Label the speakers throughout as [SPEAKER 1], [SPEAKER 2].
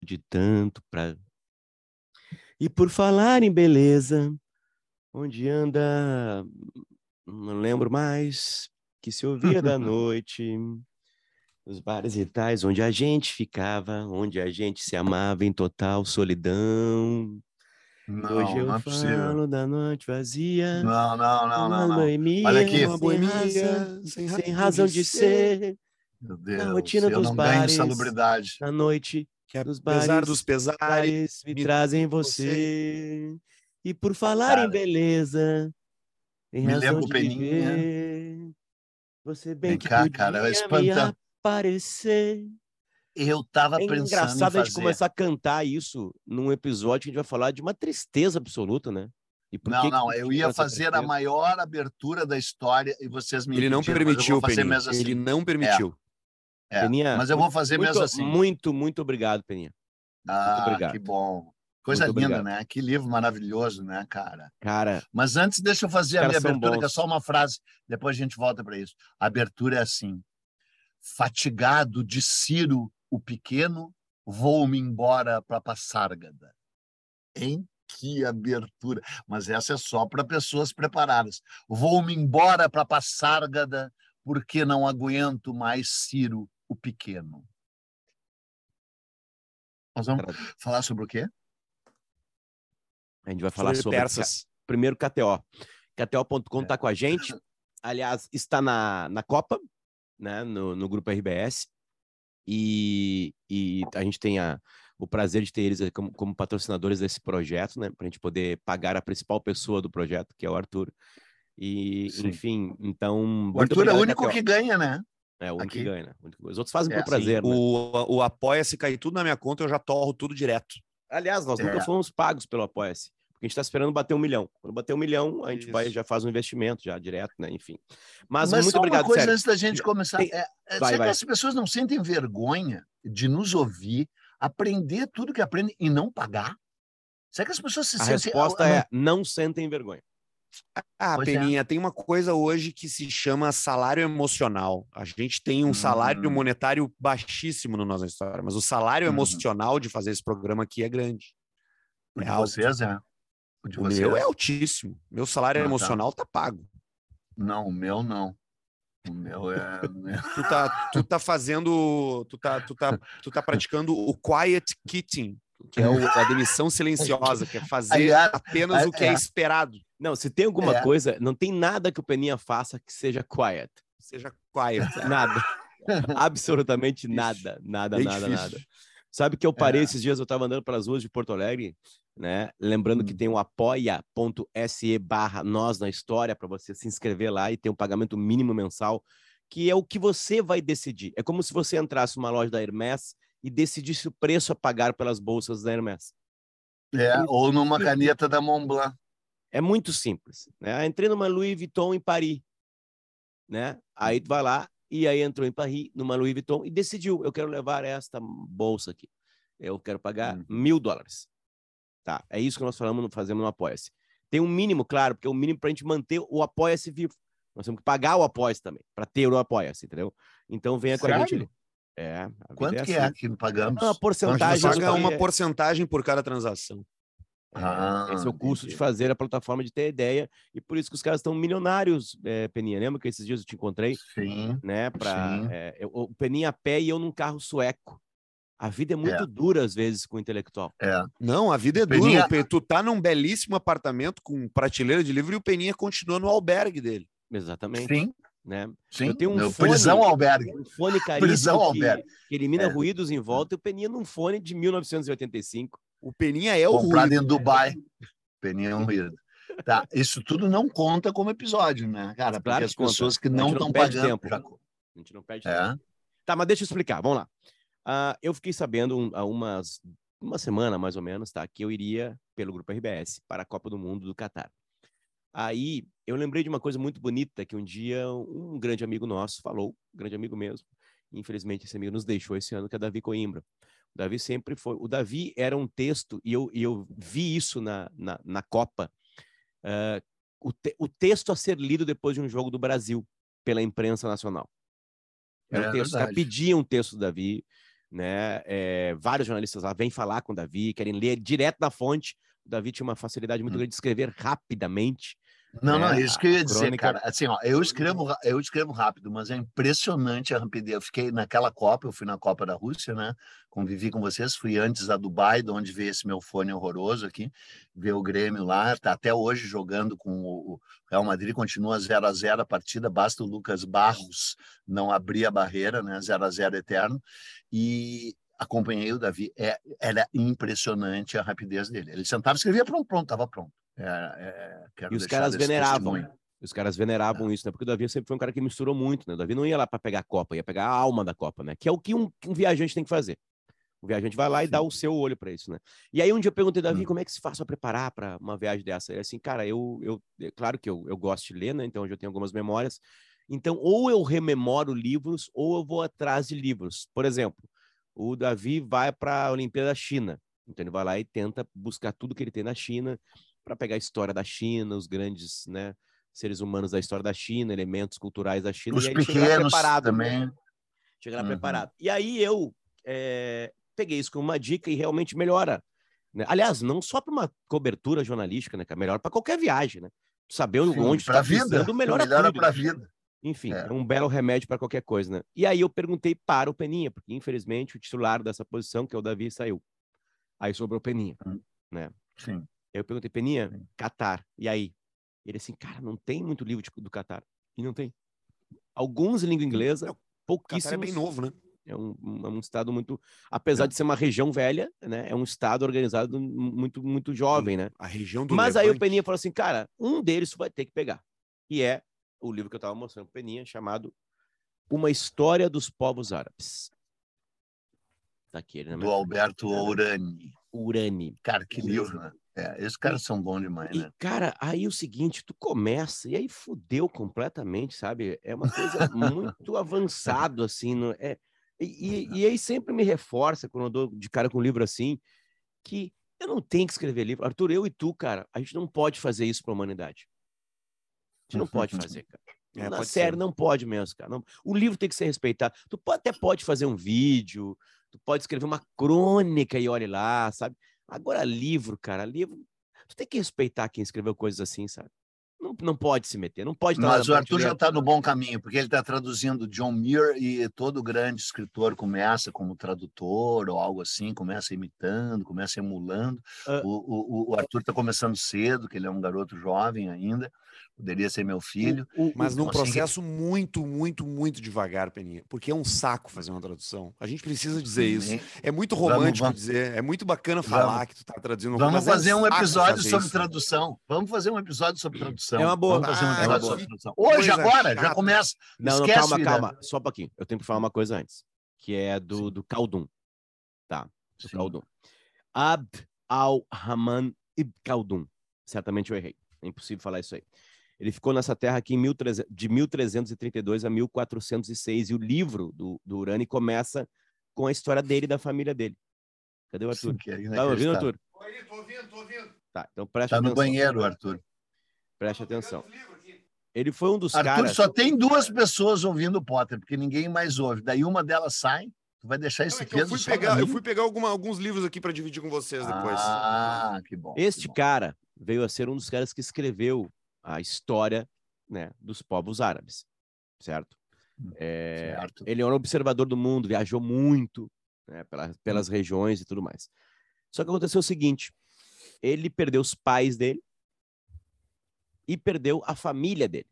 [SPEAKER 1] de tanto pra... E por falar em beleza, onde anda, não lembro mais, que se ouvia da noite, os bares e tais, onde a gente ficava, onde a gente se amava em total solidão. Hoje
[SPEAKER 2] Não,
[SPEAKER 1] eu
[SPEAKER 2] não é possível.
[SPEAKER 1] falo da noite vazia,
[SPEAKER 2] Não, não, não, não,
[SPEAKER 1] uma
[SPEAKER 2] não. Olha
[SPEAKER 1] boemia,
[SPEAKER 2] aqui.
[SPEAKER 3] Uma boemia
[SPEAKER 1] sem razão de ser,
[SPEAKER 2] Meu
[SPEAKER 1] na
[SPEAKER 2] Deus,
[SPEAKER 1] rotina
[SPEAKER 2] eu
[SPEAKER 1] dos
[SPEAKER 2] não ganho
[SPEAKER 1] bares,
[SPEAKER 2] salubridade.
[SPEAKER 1] na noite
[SPEAKER 3] que
[SPEAKER 1] dos
[SPEAKER 3] apesar dos pesares,
[SPEAKER 1] bares me
[SPEAKER 3] me
[SPEAKER 1] trazem
[SPEAKER 3] você.
[SPEAKER 1] você. E por falar em
[SPEAKER 2] Cara,
[SPEAKER 1] beleza, tem
[SPEAKER 2] me
[SPEAKER 1] razão
[SPEAKER 2] lembro,
[SPEAKER 1] de
[SPEAKER 2] Peninha.
[SPEAKER 1] viver, você bem
[SPEAKER 2] Vem
[SPEAKER 1] que
[SPEAKER 2] cá, cara,
[SPEAKER 1] podia me
[SPEAKER 2] espanta.
[SPEAKER 1] aparecer.
[SPEAKER 2] Eu tava
[SPEAKER 1] É
[SPEAKER 2] pensando em
[SPEAKER 1] engraçado a gente
[SPEAKER 2] fazer.
[SPEAKER 1] começar a cantar isso num episódio que a gente vai falar de uma tristeza absoluta, né? E por
[SPEAKER 2] Não,
[SPEAKER 1] que
[SPEAKER 2] não,
[SPEAKER 1] a gente
[SPEAKER 2] eu
[SPEAKER 1] entra
[SPEAKER 2] ia
[SPEAKER 1] nessa
[SPEAKER 2] fazer a
[SPEAKER 1] tristeza?
[SPEAKER 2] maior abertura da história e vocês me
[SPEAKER 3] Ele não
[SPEAKER 2] impediram, mas eu vou
[SPEAKER 3] permitiu,
[SPEAKER 2] fazer
[SPEAKER 3] Peninha.
[SPEAKER 2] mesmo
[SPEAKER 3] Ele
[SPEAKER 2] assim.
[SPEAKER 3] não
[SPEAKER 2] É,
[SPEAKER 3] permitiu.
[SPEAKER 1] Peninha,
[SPEAKER 2] mas eu vou fazer mesmo assim.
[SPEAKER 1] muito obrigado, Peninha. Muito
[SPEAKER 2] Ah, que
[SPEAKER 1] obrigado.
[SPEAKER 2] bom. Coisa
[SPEAKER 1] Muito
[SPEAKER 2] linda,
[SPEAKER 1] obrigado.
[SPEAKER 2] né? Que livro maravilhoso, né, cara?
[SPEAKER 1] Cara,
[SPEAKER 2] Mas antes, deixa eu
[SPEAKER 1] os
[SPEAKER 2] fazer a
[SPEAKER 1] caras
[SPEAKER 2] minha
[SPEAKER 1] são
[SPEAKER 2] abertura, que é só
[SPEAKER 1] bons.
[SPEAKER 2] uma frase, depois a gente volta para isso. A abertura é assim: fatigado de Ciro o Pequeno, vou-me embora para Passárgada. Hein? Que abertura! Mas essa é só para pessoas preparadas. Vou-me embora para Passárgada, porque não aguento mais Ciro o Pequeno. Nós vamos falar sobre o quê?
[SPEAKER 1] A gente vai falar
[SPEAKER 3] Sobre
[SPEAKER 1] sobre
[SPEAKER 3] persas.
[SPEAKER 1] primeiro KTO. KTO.com está com a gente. Aliás, está na Copa, né? No grupo RBS. E a gente tem o prazer de ter eles como patrocinadores desse projeto, né? Para a gente poder pagar a principal pessoa do projeto, que é o Arthur. E,
[SPEAKER 2] Sim.
[SPEAKER 1] enfim, então,
[SPEAKER 2] O
[SPEAKER 1] muito
[SPEAKER 2] Arthur é o
[SPEAKER 1] obrigado,
[SPEAKER 2] único
[SPEAKER 1] KTO.
[SPEAKER 2] que ganha, né?
[SPEAKER 1] É o único que
[SPEAKER 2] Aqui.
[SPEAKER 1] ganha, né? Os outros fazem por
[SPEAKER 2] É.
[SPEAKER 1] prazer, né?
[SPEAKER 3] O Apoia-se cai tudo na minha conta, eu já torro tudo direto.
[SPEAKER 1] Aliás, nós nunca fomos pagos pelo Apoia-se, porque a gente está esperando bater 1 milhão. Quando bater 1 milhão, a gente vai, já faz um investimento, já direto, né? Enfim. Mas muito
[SPEAKER 2] só
[SPEAKER 1] obrigado,
[SPEAKER 2] uma coisa
[SPEAKER 1] sério.
[SPEAKER 2] antes da gente começar. Será que
[SPEAKER 1] Vai.
[SPEAKER 2] as pessoas não sentem vergonha de nos ouvir, aprender tudo que aprendem e não pagar? Será que as pessoas se
[SPEAKER 1] A
[SPEAKER 2] sentem...
[SPEAKER 1] resposta é: não sentem vergonha.
[SPEAKER 2] Pois
[SPEAKER 3] Peninha, tem uma coisa hoje que se chama salário emocional. A gente tem um salário monetário baixíssimo na nossa história, mas o salário emocional de fazer esse programa aqui é grande.
[SPEAKER 2] O de vocês é?
[SPEAKER 3] O meu é altíssimo. Meu salário emocional tá pago.
[SPEAKER 2] Não, o meu não. O meu é...
[SPEAKER 3] Tu tá fazendo... Tu tá praticando o quiet quitting, que é a demissão silenciosa, que é fazer apenas o que é esperado.
[SPEAKER 1] Não, se tem alguma coisa, não tem nada que o Peninha faça que seja quiet.
[SPEAKER 3] Seja quiet.
[SPEAKER 1] Nada. Absolutamente nada. Nada. Sabe que eu parei esses dias, eu estava andando pelas ruas de Porto Alegre, né? Lembrando que tem o apoia.se/nós na história para você se inscrever lá e ter um pagamento mínimo mensal, que é o que você vai decidir. É como se você entrasse numa loja da Hermès e decidisse o preço a pagar pelas bolsas da Hermès.
[SPEAKER 2] Ou numa caneta da Montblanc.
[SPEAKER 1] É muito simples, né? Entrei numa Louis Vuitton em Paris, né? Aí tu vai lá e aí entrou em Paris, numa Louis Vuitton e decidiu, eu quero levar esta bolsa aqui. Eu quero pagar $1.000. Tá, é isso que nós fazemos no Apoia-se. Tem um mínimo, claro, porque é o mínimo para a gente manter o Apoia-se vivo. Nós temos que pagar o Apoia-se também, para ter o Apoia-se, entendeu? Então venha com a gente ali.
[SPEAKER 2] Quanto que é que pagamos?
[SPEAKER 1] Uma porcentagem.
[SPEAKER 3] A gente paga uma porcentagem por cada transação.
[SPEAKER 1] Esse é o custo de fazer a plataforma, de ter ideia, e por isso que os caras estão milionários, Peninha. Lembra que esses dias eu te encontrei?
[SPEAKER 2] Sim.
[SPEAKER 1] Né, o Peninha a pé e eu num carro sueco. A vida é muito dura, às vezes, com o intelectual.
[SPEAKER 3] Não, a vida é dura. Tu tá num belíssimo apartamento com prateleira de livro e o Peninha continua no albergue dele.
[SPEAKER 1] Exatamente.
[SPEAKER 2] Sim.
[SPEAKER 1] Né?
[SPEAKER 2] Sim.
[SPEAKER 1] Eu tenho um fone,
[SPEAKER 2] prisão albergue.
[SPEAKER 1] Um fone caríssimo que elimina ruídos em volta, e o Peninha num fone de 1985.
[SPEAKER 3] O Peninha é o
[SPEAKER 2] comprado
[SPEAKER 3] ruído.
[SPEAKER 2] em Dubai. Peninha é um ruído. Tá, isso tudo não conta como episódio, né, cara?
[SPEAKER 1] Claro
[SPEAKER 2] porque as pessoas que não estão pagando...
[SPEAKER 1] A gente não perde tempo. Tá, mas deixa eu explicar, vamos lá. Eu fiquei sabendo há uma semana, mais ou menos, tá, que eu iria, pelo Grupo RBS, para a Copa do Mundo do Catar. Aí, eu lembrei de uma coisa muito bonita que um dia um grande amigo nosso falou, grande amigo mesmo, infelizmente esse amigo nos deixou esse ano, que é Davi Coimbra. O Davi sempre foi... O Davi era um texto, e eu vi isso na Copa, o texto a ser lido depois de um jogo do Brasil, pela imprensa nacional. Era um texto, os caras pediam um texto do Davi, né? Vários jornalistas lá vêm falar com o Davi, querem ler direto da fonte. O Davi tinha uma facilidade muito grande de escrever rapidamente.
[SPEAKER 2] Não,
[SPEAKER 1] né?
[SPEAKER 2] não, isso que eu ia dizer,
[SPEAKER 1] crônica...
[SPEAKER 2] cara. Assim, ó, eu escrevo rápido, mas é impressionante a rapidez. Eu fiquei naquela Copa, eu fui na Copa da Rússia, né? Convivi com vocês, fui antes a Dubai, de onde veio esse meu fone horroroso aqui, ver o Grêmio lá, tá até hoje jogando com o Real Madrid, continua 0-0 a partida, basta o Lucas Barros não abrir a barreira, né? 0-0 eterno. E acompanhei o Davi, era impressionante a rapidez dele. Ele sentava, escrevia, pronto, estava pronto.
[SPEAKER 1] E os caras veneravam. Os caras veneravam isso, né? Porque o Davi sempre foi um cara que misturou muito, né? O Davi não ia lá para pegar a Copa, ia pegar a alma da Copa, né? Que é o que um viajante tem que fazer. O viajante vai lá e dá o seu olho para isso, né? E aí um dia eu perguntei, Davi, como é que se faz para preparar para uma viagem dessa? Ele assim, cara, claro que eu gosto de ler, né? Então hoje eu tenho algumas memórias. Então, ou eu rememoro livros, ou eu vou atrás de livros. Por exemplo, o Davi vai para a Olimpíada da China. Então ele vai lá e tenta buscar tudo que ele tem na China para pegar a história da China, os grandes, né, seres humanos da história da China, elementos culturais da China.
[SPEAKER 2] Os
[SPEAKER 1] e aí
[SPEAKER 2] pequenos
[SPEAKER 1] chega lá preparado,
[SPEAKER 2] também.
[SPEAKER 1] Chega lá preparado. E aí eu peguei isso como uma dica e realmente melhora. Né? Aliás, não só para uma cobertura jornalística, né, que é melhor para qualquer viagem, né? Saber onde está pisando melhora para
[SPEAKER 2] a vida.
[SPEAKER 1] Enfim, é um belo remédio para qualquer coisa, né? E aí eu perguntei para o Peninha, porque infelizmente o titular dessa posição, que é o Davi, saiu. Aí sobrou o Peninha, né?
[SPEAKER 2] Sim.
[SPEAKER 1] Aí eu perguntei, Peninha, Catar, e aí? Ele assim, cara, não tem muito livro do Catar. E não tem. Alguns em língua inglesa, pouquíssimos.
[SPEAKER 3] Catar é bem novo, né?
[SPEAKER 1] É um estado muito... Apesar de ser uma região velha, né? É um estado organizado muito, muito jovem, né?
[SPEAKER 3] A região do
[SPEAKER 1] Mas
[SPEAKER 3] Levante.
[SPEAKER 1] aí o Peninha falou assim, cara, um deles tu vai ter que pegar. E é o livro que eu estava mostrando pro Peninha, chamado Uma História dos Povos Árabes. Tá aqui, né?
[SPEAKER 2] Do Alberto
[SPEAKER 1] Urani.
[SPEAKER 2] Cara, que livro, né? Esses caras são bons demais, né?
[SPEAKER 1] E, cara, aí o seguinte, tu começa, e aí fudeu completamente, sabe? É uma coisa muito avançado, assim. E aí sempre me reforça, quando eu dou de cara com um livro assim, que eu não tenho que escrever livro. Arthur, eu e tu, cara, a gente não pode fazer isso pra humanidade. A gente não pode fazer, cara. Na série, não pode mesmo, cara. Não. O livro tem que ser respeitado. Tu até pode fazer um vídeo, tu pode escrever uma crônica e olhe lá, sabe? Agora, livro, cara, livro... Tu tem que respeitar quem escreveu coisas assim, sabe? Não pode se meter, não pode...
[SPEAKER 2] Mas o Arthur já está no bom caminho, porque ele está traduzindo John Muir e todo grande escritor começa como tradutor ou algo assim, começa imitando, começa emulando. O Arthur está começando cedo, que ele é um garoto jovem ainda, poderia ser meu filho.
[SPEAKER 3] Mas num processo muito, muito, muito devagar, Peninha, porque é um saco fazer uma tradução. A gente precisa dizer isso. É muito romântico dizer, é muito bacana falar que tu está traduzindo.
[SPEAKER 2] Vamos fazer um episódio sobre tradução. Vamos fazer um episódio sobre tradução.
[SPEAKER 1] É uma boa.
[SPEAKER 2] Vamos fazer um episódio sobre tradução. Hoje, agora, já começa.
[SPEAKER 1] Não, calma. Só um pouquinho. Eu tenho que falar uma coisa antes, que é do Khaldun. Tá, do Khaldun. Abd al-Rahman ibn Khaldun. Certamente eu errei. É impossível falar isso aí. Ele ficou nessa terra aqui de 1332 a 1406, e o livro do Urani começa com a história dele e da família dele. Cadê o Arthur? Tá ouvindo, Arthur?
[SPEAKER 3] Tô ouvindo.
[SPEAKER 1] Tá, então preste atenção.
[SPEAKER 2] Tá no banheiro, Arthur.
[SPEAKER 1] Preste atenção. Ele foi um dos
[SPEAKER 2] Arthur,
[SPEAKER 1] caras...
[SPEAKER 2] Arthur, só tem 2 pessoas ouvindo o Potter, porque ninguém mais ouve. Daí uma delas sai, tu vai deixar esse peso só pra mim?
[SPEAKER 3] Eu fui pegar alguns livros aqui para dividir com vocês depois.
[SPEAKER 2] Ah, que bom.
[SPEAKER 1] Este cara veio a ser um dos caras que escreveu a história, né, dos povos árabes, certo?
[SPEAKER 2] Certo.
[SPEAKER 1] Ele é um observador do mundo, viajou muito, né, pelas regiões e tudo mais. Só que aconteceu o seguinte, ele perdeu os pais dele e perdeu a família dele.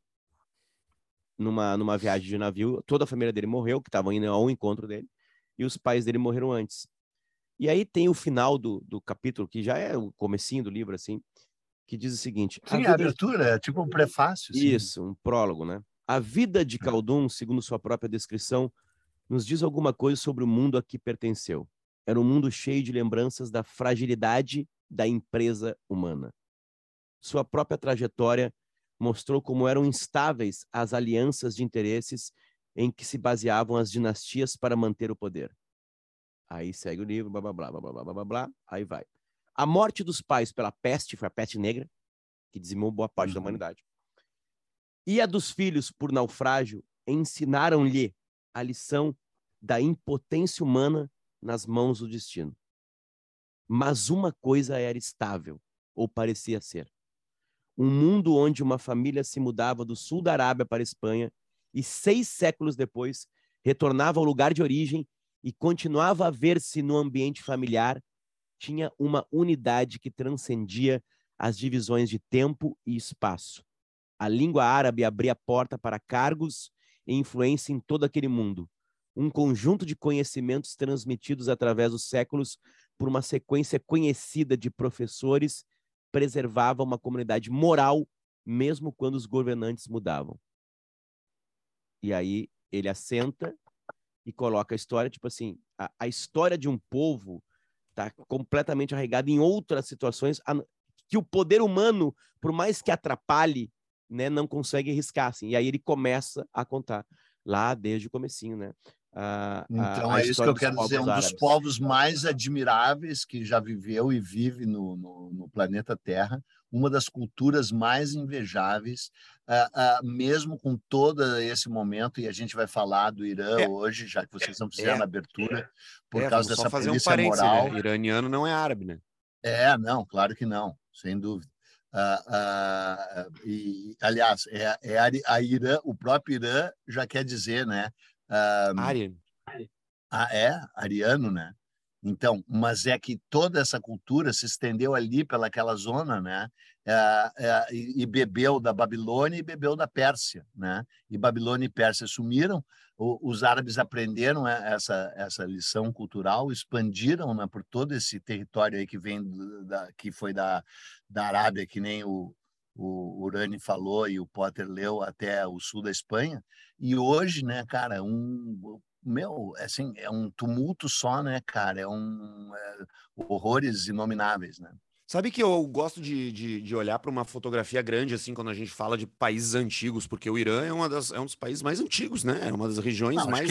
[SPEAKER 1] Numa viagem de navio, toda a família dele morreu, que estavam indo ao encontro dele, e os pais dele morreram antes. E aí tem o final do capítulo, que já é o comecinho do livro, assim, que diz o seguinte...
[SPEAKER 2] Sim, a abertura, é tipo um prefácio.
[SPEAKER 1] Isso, sim. Um prólogo, né? A vida de Khaldun, segundo sua própria descrição, nos diz alguma coisa sobre o mundo a que pertenceu. Era um mundo cheio de lembranças da fragilidade da empresa humana. Sua própria trajetória mostrou como eram instáveis as alianças de interesses em que se baseavam as dinastias para manter o poder. Aí segue o livro, blá, blá, blá, blá, blá, blá, blá, blá, aí vai. A morte dos pais pela peste, foi a peste negra, que dizimou boa parte da humanidade. E a dos filhos por naufrágio ensinaram-lhe a lição da impotência humana nas mãos do destino. Mas uma coisa era estável, ou parecia ser. Um mundo onde uma família se mudava do sul da Arábia para a Espanha e 6 séculos depois retornava ao lugar de origem e continuava a ver-se no ambiente familiar, tinha uma unidade que transcendia as divisões de tempo e espaço. A língua árabe abria a porta para cargos e influência em todo aquele mundo. Um conjunto de conhecimentos transmitidos através dos séculos por uma sequência conhecida de professores preservava uma comunidade moral, mesmo quando os governantes mudavam. E aí ele assenta e coloca a história, tipo assim, a história de um povo está completamente arraigada em outras situações que o poder humano, por mais que atrapalhe, né, não consegue arriscar. Assim. E aí ele começa a contar lá desde o comecinho, né?
[SPEAKER 2] Então é isso que eu quero dizer, um dos povos mais admiráveis que já viveu e vive no planeta Terra, uma das culturas mais invejáveis, mesmo com todo esse momento, e a gente vai falar do Irã hoje, já que vocês estão fizeram a abertura, por causa dessa polícia moral.
[SPEAKER 3] Né? Iraniano não é árabe, né?
[SPEAKER 2] Não, claro que não, sem dúvida. Aliás, Irã, o próprio Irã já quer dizer, né?
[SPEAKER 3] Aryan.
[SPEAKER 2] Ariano, né? Então, mas é que toda essa cultura se estendeu ali pelaquela zona, né? E bebeu da Babilônia e bebeu da Pérsia, né? E Babilônia e Pérsia sumiram. Os árabes aprenderam essa lição cultural, expandiram, né, por todo esse território aí que vem que foi da Arábia, que nem o Urani falou e o Potter leu, até o sul da Espanha. E hoje, né, cara, assim, é um tumulto só, né, cara? Horrores inomináveis, né?
[SPEAKER 3] Sabe que eu gosto de olhar para uma fotografia grande, assim, quando a gente fala de países antigos, porque o Irã é um dos países mais antigos, né? É uma das regiões mais...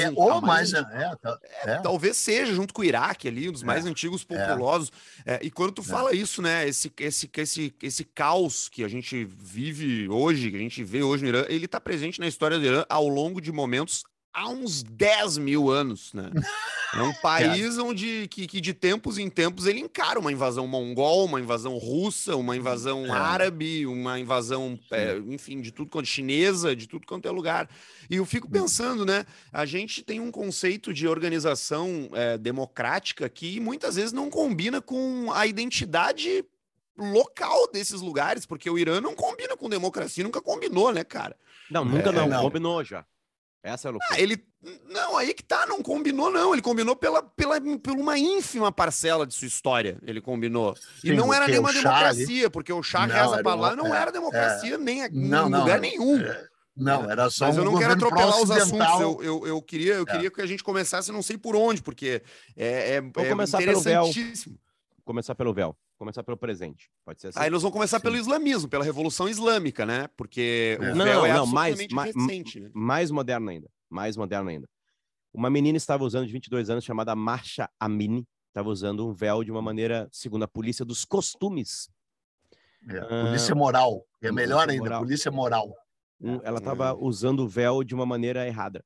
[SPEAKER 3] Talvez seja, junto com o Iraque ali, um dos mais antigos populosos. E quando tu fala isso, né? Esse caos que a gente vive hoje, que a gente vê hoje no Irã, ele está presente na história do Irã ao longo de momentos há uns 10 mil anos, né? É um país onde que de tempos em tempos ele encara uma invasão mongol, uma invasão russa, uma invasão árabe, uma invasão, enfim, de tudo quanto chinesa, de tudo quanto é lugar. E eu fico pensando, né? A gente tem um conceito de organização democrática que muitas vezes não combina com a identidade local desses lugares, porque o Irã não combina com democracia, nunca combinou, né, cara?
[SPEAKER 1] Não, nunca não. Combinou já. Essa é a loucura.
[SPEAKER 3] Não, aí que tá, não combinou, não. Ele combinou por uma ínfima parcela de sua história. Ele combinou.
[SPEAKER 2] Sim,
[SPEAKER 3] e não era nenhuma democracia, porque o Shah reza pra lá, não era democracia nem em lugar nenhum.
[SPEAKER 2] Não, era só
[SPEAKER 3] Mas eu não quero atropelar os assuntos. Eu queria que a gente começasse, não sei por onde, porque
[SPEAKER 1] Vou começar interessantíssimo. Começar pelo véu. Começar pelo presente. Pode ser assim?
[SPEAKER 3] Aí nós vamos começar pelo islamismo, pela Revolução Islâmica, né? Porque o véu absolutamente recente. Né?
[SPEAKER 1] Mais moderno ainda. Mais moderno ainda. Uma menina estava usando, de 22 anos, chamada Mahsa Amini, estava usando um véu de uma maneira, segundo a polícia, dos costumes.
[SPEAKER 2] Polícia moral. É melhor ainda, moral. Polícia moral.
[SPEAKER 1] Ela estava usando o véu de uma maneira errada.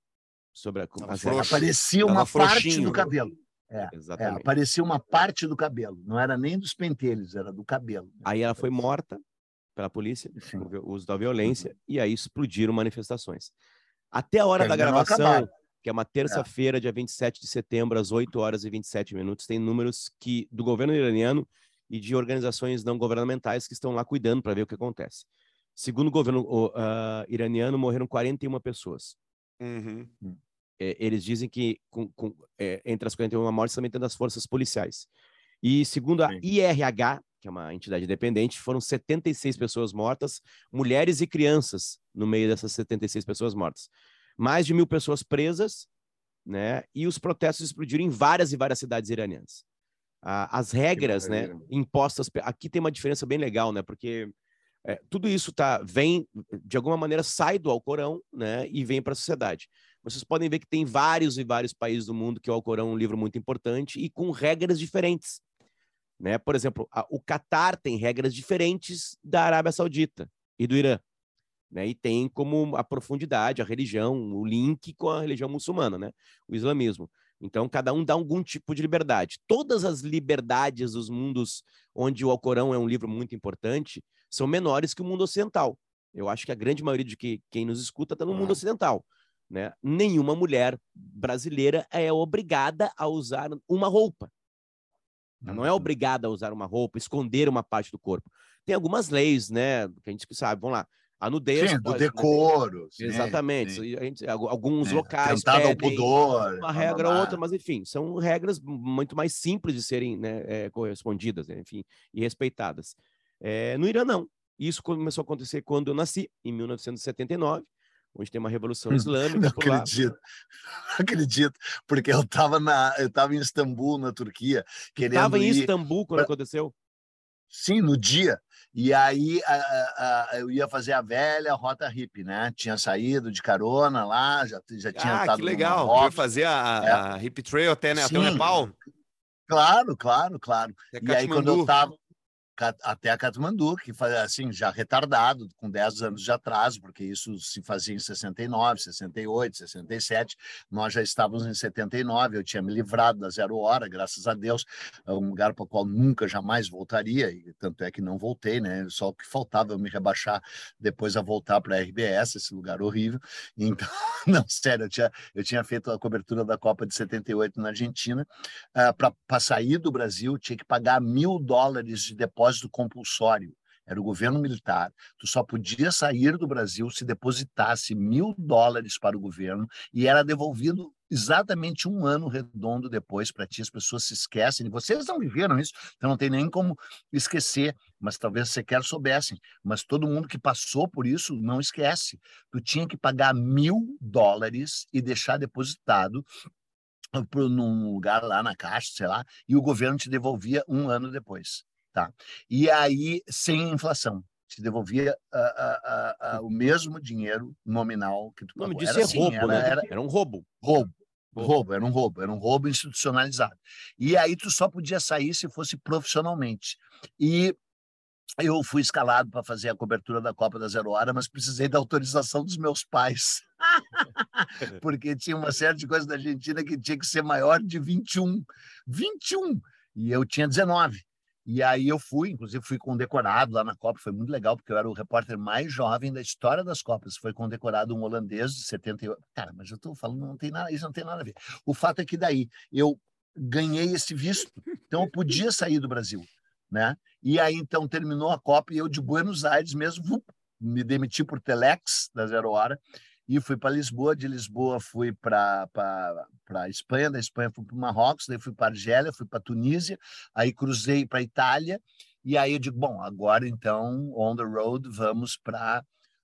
[SPEAKER 2] Aparecia uma parte do cabelo. Aparecia uma parte do cabelo. Não era nem dos pentelhos, era do cabelo.
[SPEAKER 1] Aí ela foi morta pela polícia, por uso da violência, e aí explodiram manifestações. Até a hora da gravação, que é uma terça-feira, dia 27 de setembro, às 8 horas e 27 minutos, tem números do governo iraniano e de organizações não governamentais que estão lá cuidando para ver o que acontece. Segundo o governo iraniano, morreram 41 pessoas. Eles dizem que entre as 41 mortes também tem das forças policiais. E segundo a IRH, que é uma entidade independente, foram 76 pessoas mortas, mulheres e crianças no meio dessas 76 pessoas mortas. Mais de 1.000 pessoas presas, né? E os protestos explodiram em várias e várias cidades iranianas. As regras, né, impostas... Aqui tem uma diferença bem legal, né? Porque tudo isso vem, de alguma maneira, sai do Alcorão, né? E vem para a sociedade. Vocês podem ver que tem vários e vários países do mundo que o Alcorão é um livro muito importante e com regras diferentes. Né? Por exemplo, o Catar tem regras diferentes da Arábia Saudita e do Irã. Né? E tem como a profundidade, a religião, o link com a religião muçulmana, né? O islamismo. Então, cada um dá algum tipo de liberdade. Todas as liberdades dos mundos onde o Alcorão é um livro muito importante são menores que o mundo ocidental. Eu acho que a grande maioria de quem nos escuta está no mundo ocidental, né? Nenhuma mulher brasileira é obrigada a usar uma roupa. Ela não é obrigada a usar uma roupa, esconder uma parte do corpo. Tem algumas leis, né, que a gente sabe. Vamos lá. A nudez...
[SPEAKER 2] Sim, do decoro.
[SPEAKER 1] Exatamente.
[SPEAKER 2] Sim.
[SPEAKER 1] Alguns locais
[SPEAKER 2] Atentado ao
[SPEAKER 1] pedem
[SPEAKER 2] pudor.
[SPEAKER 1] uma regra ou outra, mas, enfim, são regras muito mais simples de serem, né, correspondidas, né, enfim, e respeitadas. No Irã, não. Isso começou a acontecer quando eu nasci, em 1979, onde tem uma revolução islâmica por lá.
[SPEAKER 2] Não acredito, porque eu estava em Istambul, na Turquia, querendo
[SPEAKER 1] Estava em
[SPEAKER 2] ir...
[SPEAKER 1] Istambul quando aconteceu?
[SPEAKER 2] Sim, no dia. E aí eu ia fazer a velha rota hippie, né? Tinha saído de carona lá, já tinha estado
[SPEAKER 3] que
[SPEAKER 2] no
[SPEAKER 3] legal.
[SPEAKER 2] Marrocos.
[SPEAKER 3] Eu ia fazer a Hippie Trail até o
[SPEAKER 2] Sim,
[SPEAKER 3] Nepal?
[SPEAKER 2] claro.
[SPEAKER 3] Até
[SPEAKER 2] E aí, quando eu
[SPEAKER 3] Katmandu.
[SPEAKER 2] estava até a Katmandu, que foi assim, já retardado, com 10 anos de atraso, porque isso se fazia em 69, 68, 67, nós já estávamos em 79, eu tinha me livrado da 0 hora, graças a Deus, é um lugar para o qual nunca, jamais voltaria, e tanto é que não voltei, né? Só o que faltava eu me rebaixar depois a voltar para a RBS, esse lugar horrível. Então, não, sério, eu tinha feito a cobertura da Copa de 78 na Argentina, para sair do Brasil, tinha que pagar $1.000 de depósito compulsório. Era o governo militar. Tu só podia sair do Brasil se depositasse $1.000 para o governo e era devolvido exatamente um ano redondo depois para ti. As pessoas se esquecem. Vocês não viveram isso, então não tem nem como esquecer, mas talvez sequer soubessem. Mas todo mundo que passou por isso não esquece. Tu tinha que pagar $1.000 e deixar depositado num lugar lá na Caixa, sei lá, e o governo te devolvia um ano depois, tá? E aí, sem inflação, te devolvia o mesmo dinheiro nominal que tu
[SPEAKER 1] O nome
[SPEAKER 2] pagou.
[SPEAKER 1] disso
[SPEAKER 2] Era
[SPEAKER 1] é
[SPEAKER 2] assim,
[SPEAKER 1] roubo, né? Era um roubo.
[SPEAKER 2] Era um roubo institucionalizado. E aí tu só podia sair se fosse profissionalmente. E eu fui escalado para fazer a cobertura da Copa da 0 Hora, mas precisei da autorização dos meus pais. Porque tinha uma série de coisas da Argentina que tinha que ser maior de 21. 21! E eu tinha 19. E aí eu fui, inclusive fui condecorado lá na Copa, foi muito legal, porque eu era o repórter mais jovem da história das Copas. Foi condecorado um holandês de 78. Cara, mas eu estou falando, não tem nada, isso não tem nada a ver. O fato é que daí eu ganhei esse visto, então eu podia sair do Brasil, né? E aí então terminou a Copa e eu de Buenos Aires mesmo, me demiti por Telex da 0 Hora e fui para Lisboa. De Lisboa fui para Espanha, da Espanha fui para o Marrocos, daí fui para Argélia, fui para Tunísia, aí cruzei para Itália, e aí eu digo, bom, agora então, on the road, vamos para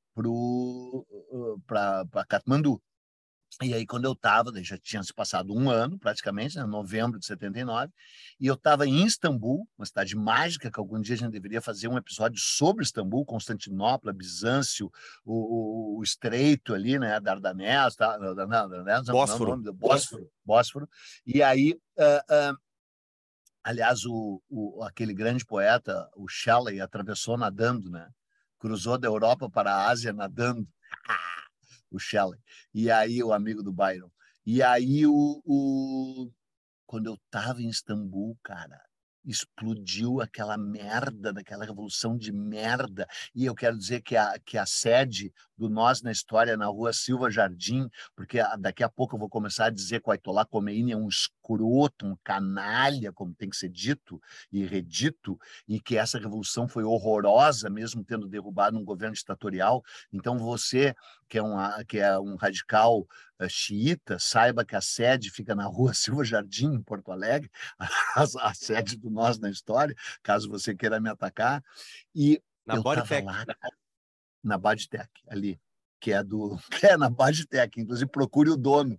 [SPEAKER 2] Katmandu. E aí, quando eu estava, já tinha se passado um ano, praticamente, né, novembro de 79, e eu estava em Istambul, uma cidade mágica, que algum dia a gente deveria fazer um episódio sobre Istambul, Constantinopla, Bizâncio, o Estreito ali, né, Dardanelles, tá?
[SPEAKER 3] Bósforo.
[SPEAKER 2] Bósforo. E aí, aliás, aquele grande poeta, o Shelley, atravessou nadando, né? Cruzou da Europa para a Ásia nadando. O Shelley, e aí o amigo do Byron. E aí, quando eu estava em Istambul, cara, explodiu aquela merda, daquela revolução de merda. E eu quero dizer que a sede do Nós na História, na rua Silva Jardim, porque daqui a pouco eu vou começar a dizer que o Ayatollah Khomeini é um escroto, um canalha, como tem que ser dito e redito, e que essa revolução foi horrorosa, mesmo tendo derrubado um governo ditatorial. Então você, que é um radical xiita, saiba que a sede fica na rua Silva Jardim, em Porto Alegre, a sede do Nós na História, caso você queira me atacar. E
[SPEAKER 1] na
[SPEAKER 2] eu estava lá na Badtech, ali, que é na Badtech, inclusive procure o dono.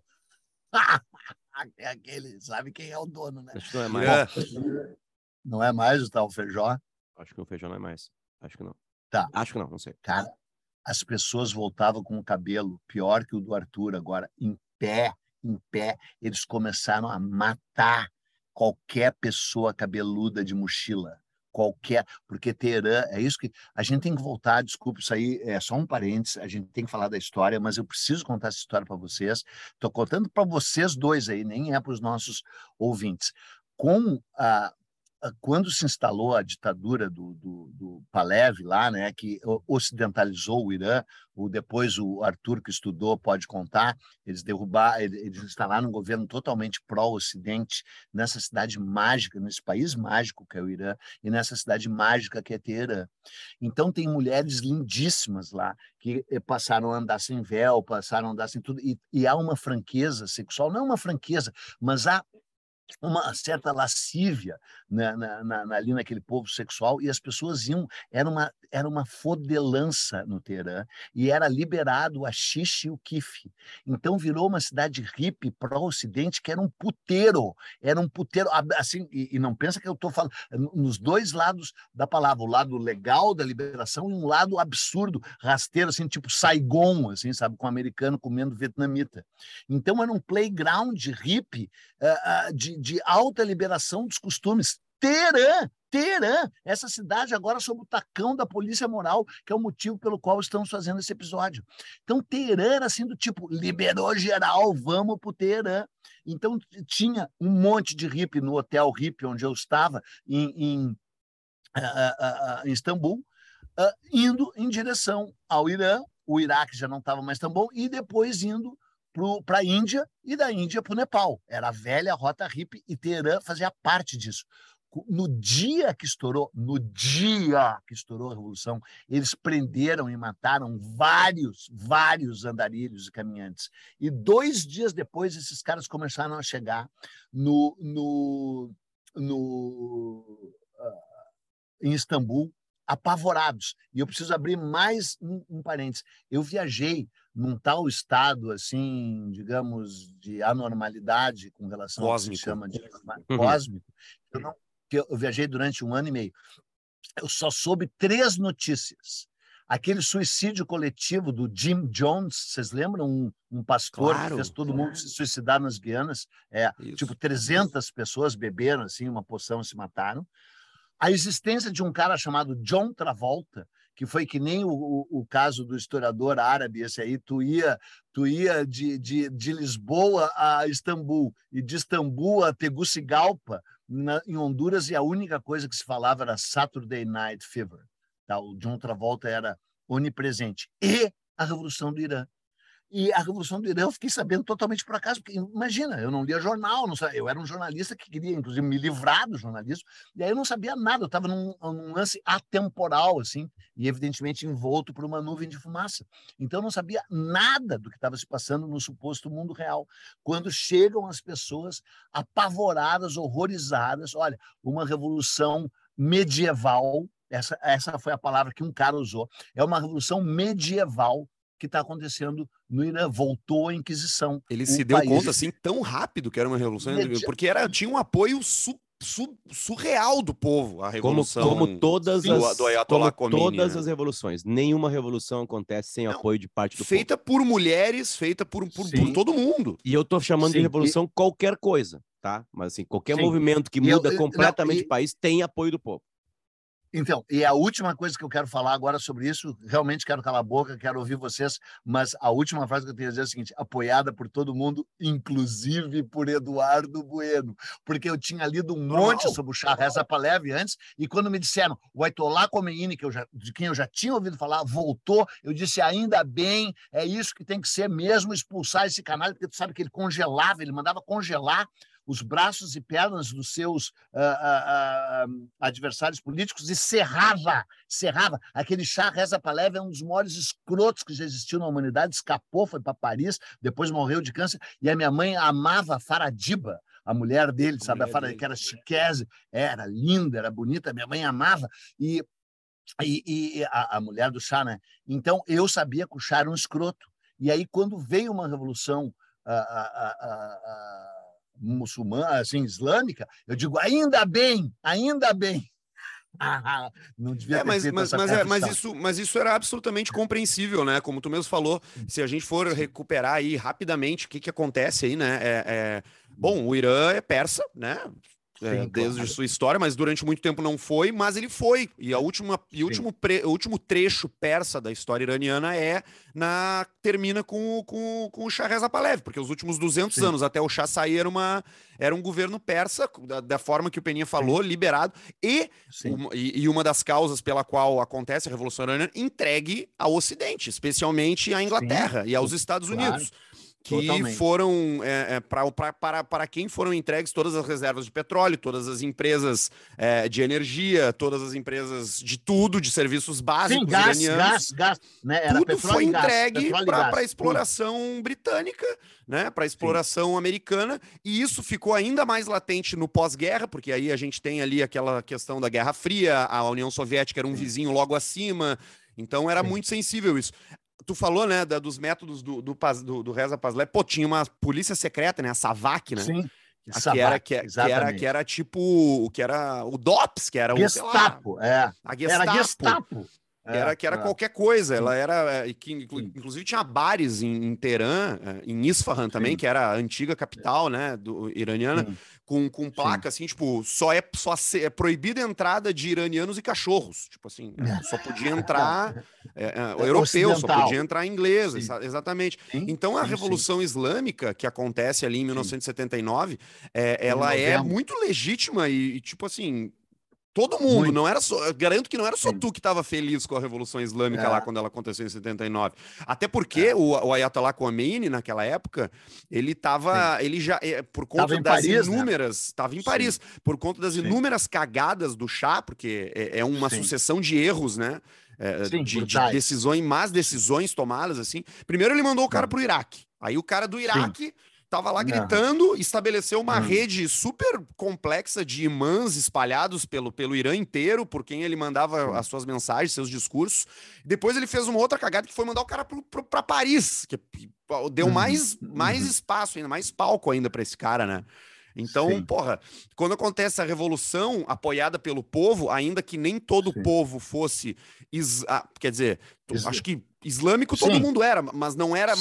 [SPEAKER 2] É aquele, sabe quem é o dono, né?
[SPEAKER 1] Acho que não é mais.
[SPEAKER 2] Não é mais o tal Feijó?
[SPEAKER 1] Acho que o Feijó não é mais. Acho que não.
[SPEAKER 2] Tá.
[SPEAKER 1] Acho que não sei.
[SPEAKER 2] Cara, as pessoas voltavam com o cabelo pior que o do Arthur agora, em pé. Eles começaram a matar qualquer pessoa cabeluda de mochila. qualquer, porque Teherã, é isso que a gente tem que voltar, desculpa, isso aí é só um parênteses, a gente tem que falar da história, mas eu preciso contar essa história para vocês, estou contando para vocês dois aí, nem é para os nossos ouvintes. Quando se instalou a ditadura do Pahlavi lá, né, que ocidentalizou o Irã, depois o Arthur, que estudou, pode contar, eles instalaram um governo totalmente pró-ocidente nessa cidade mágica, nesse país mágico que é o Irã, e nessa cidade mágica que é Teherã. Então tem mulheres lindíssimas lá, que passaram a andar sem véu, passaram a andar sem tudo, e há uma franqueza sexual, não é uma franqueza, mas há uma certa lascívia ali naquele povo sexual, e as pessoas iam, era uma fodelança no Teherã, e era liberado o haxixe e o kife. Então virou uma cidade hippie pró-ocidente, que era um puteiro, assim, e não pensa que eu estou falando, nos dois lados da palavra, o lado legal da liberação e um lado absurdo, rasteiro, assim, tipo Saigon, assim, sabe, com o americano comendo vietnamita. Então era um playground hippie, de alta liberação dos costumes. Teherã, essa cidade agora sob o tacão da polícia moral, que é o motivo pelo qual estamos fazendo esse episódio. Então, Teherã era assim do tipo, liberou geral, vamos para o Teherã. Então, tinha um monte de hippie no hotel hippie onde eu estava, em Istambul, indo em direção ao Irã. O Iraque já não estava mais tão bom, e depois indo para a Índia, e da Índia para o Nepal. Era a velha rota hippie, e Teherã fazia parte disso. No dia que estourou a Revolução, eles prenderam e mataram vários andarilhos e caminhantes. E 2 dias depois, esses caras começaram a chegar em Istambul, apavorados. E eu preciso abrir mais um parênteses. Eu viajei num tal estado, assim, digamos, de anormalidade com relação ao que se chama de cósmico, eu viajei durante 1 ano e meio. Eu só soube 3 notícias. Aquele suicídio coletivo do Jim Jones, vocês lembram? Um pastor que fez todo mundo se suicidar nas Guianas. Tipo, 300 pessoas beberam assim, uma poção e se mataram. A existência de um cara chamado John Travolta, que foi que nem o caso do historiador árabe, esse aí, tu ia de Lisboa a Istambul, e de Istambul a Tegucigalpa, em Honduras, e a única coisa que se falava era Saturday Night Fever. Tá? O John Travolta era onipresente. E a Revolução do Irã. E a Revolução do Irã eu fiquei sabendo totalmente por acaso, porque imagina, eu não lia jornal, eu era um jornalista que queria, inclusive, me livrar do jornalismo, e aí eu não sabia nada, eu estava num lance atemporal, assim, e evidentemente envolto por uma nuvem de fumaça. Então eu não sabia nada do que estava se passando no suposto mundo real. Quando chegam as pessoas apavoradas, horrorizadas, olha, uma revolução medieval, essa foi a palavra que um cara usou, é uma revolução medieval que está acontecendo no Irã. Voltou a Inquisição.
[SPEAKER 3] Ele se deu conta assim tão rápido que era uma revolução, porque tinha um apoio surreal do povo, a revolução
[SPEAKER 1] como todas
[SPEAKER 3] do Ayatollah Khomeini,
[SPEAKER 1] todas as revoluções. Nenhuma revolução acontece sem apoio de parte do
[SPEAKER 3] feita
[SPEAKER 1] povo.
[SPEAKER 3] Por mulheres, feita por todo mundo.
[SPEAKER 1] E eu tô chamando de revolução qualquer coisa, tá? Mas assim, qualquer movimento que muda completamente o país tem apoio do povo.
[SPEAKER 2] Então, e a última coisa que eu quero falar agora sobre isso, realmente quero calar a boca, quero ouvir vocês, mas a última frase que eu tenho a dizer é a seguinte: apoiada por todo mundo, inclusive por Eduardo Bueno, porque eu tinha lido um monte sobre o Shah Reza Pahlavi antes, e quando me disseram o Ayatollah Khomeini, de quem eu já tinha ouvido falar, voltou, eu disse, ainda bem, é isso que tem que ser mesmo, expulsar esse canalha, porque tu sabe que ele congelava, ele mandava congelar os braços e pernas dos seus adversários políticos e serrava. Aquele Shah Reza Pahlavi é um dos maiores escrotos que já existiu na humanidade, escapou, foi para Paris, depois morreu de câncer, e a minha mãe amava a Faradiba, a mulher dele, sabe? Que era chiquese, era linda, era bonita, minha mãe amava, e a mulher do Shah, né? Então, eu sabia que o Shah era um escroto. E aí, quando veio uma revolução muçulmana, assim, islâmica, eu digo, ainda bem. Não devia ter feito
[SPEAKER 3] mas isso era absolutamente compreensível, né? Como tu mesmo falou, se a gente for recuperar aí rapidamente o que acontece aí, né? Bom, o Irã é persa, né? desde sua história, mas durante muito tempo não foi, mas ele foi. E o último trecho persa da história iraniana termina com o Shah Reza Pahlavi, porque os últimos 200 anos até o Shah sair era um governo persa, da forma que o Peninha falou, liberado, e uma das causas pela qual acontece a Revolução Iraniana entregue ao Ocidente, especialmente à Inglaterra e aos Estados Unidos. Que totalmente. Foram, para quem foram entregues todas as reservas de petróleo, todas as empresas de energia, todas as empresas de tudo, de serviços básicos iranianos.
[SPEAKER 2] Gás, né? Era
[SPEAKER 3] tudo foi entregue para a exploração britânica, né? Para a exploração americana, e isso ficou ainda mais latente no pós-guerra, porque aí a gente tem ali aquela questão da Guerra Fria, a União Soviética era um vizinho logo acima, então era muito sensível isso. Tu falou, né, dos métodos do Reza Pahlavi. Pô, tinha uma polícia secreta, né, a SAVAK, né?
[SPEAKER 2] Sim.
[SPEAKER 3] Que era tipo, que era o DOPS, que era o
[SPEAKER 2] Gestapo,
[SPEAKER 3] a Gestapo.
[SPEAKER 2] Era Gestapo.
[SPEAKER 3] Que era qualquer coisa. Ela era, inclusive tinha bares em Teherã, em Isfahan também, que era a antiga capital, né, iraniana, com placa assim, tipo, é proibida a entrada de iranianos e cachorros, tipo assim, só podia entrar europeu, só podia entrar inglês, exatamente. Então a Revolução Islâmica que acontece ali em 1979, ela é muito legítima e tipo assim, todo mundo, não era só, eu garanto que não era só tu que estava feliz com a Revolução Islâmica lá quando ela aconteceu em 79. Até porque o Ayatollah Khomeini, naquela época, ele já, por conta das inúmeras, estava em Paris, por conta das inúmeras cagadas do Shah, porque é uma sucessão de erros, né? De decisões, más decisões tomadas, assim. Primeiro ele mandou o cara pro Iraque. Aí o cara do Iraque tava lá gritando, estabeleceu uma rede super complexa de imãs espalhados pelo Irã inteiro, por quem ele mandava as suas mensagens, seus discursos. Depois ele fez uma outra cagada que foi mandar o cara pra Paris, que deu mais espaço ainda, mais palco ainda pra esse cara, né? Então, porra, quando acontece a revolução apoiada pelo povo, ainda que nem todo o povo fosse, quer dizer, acho que islâmico todo mundo era, mas não era,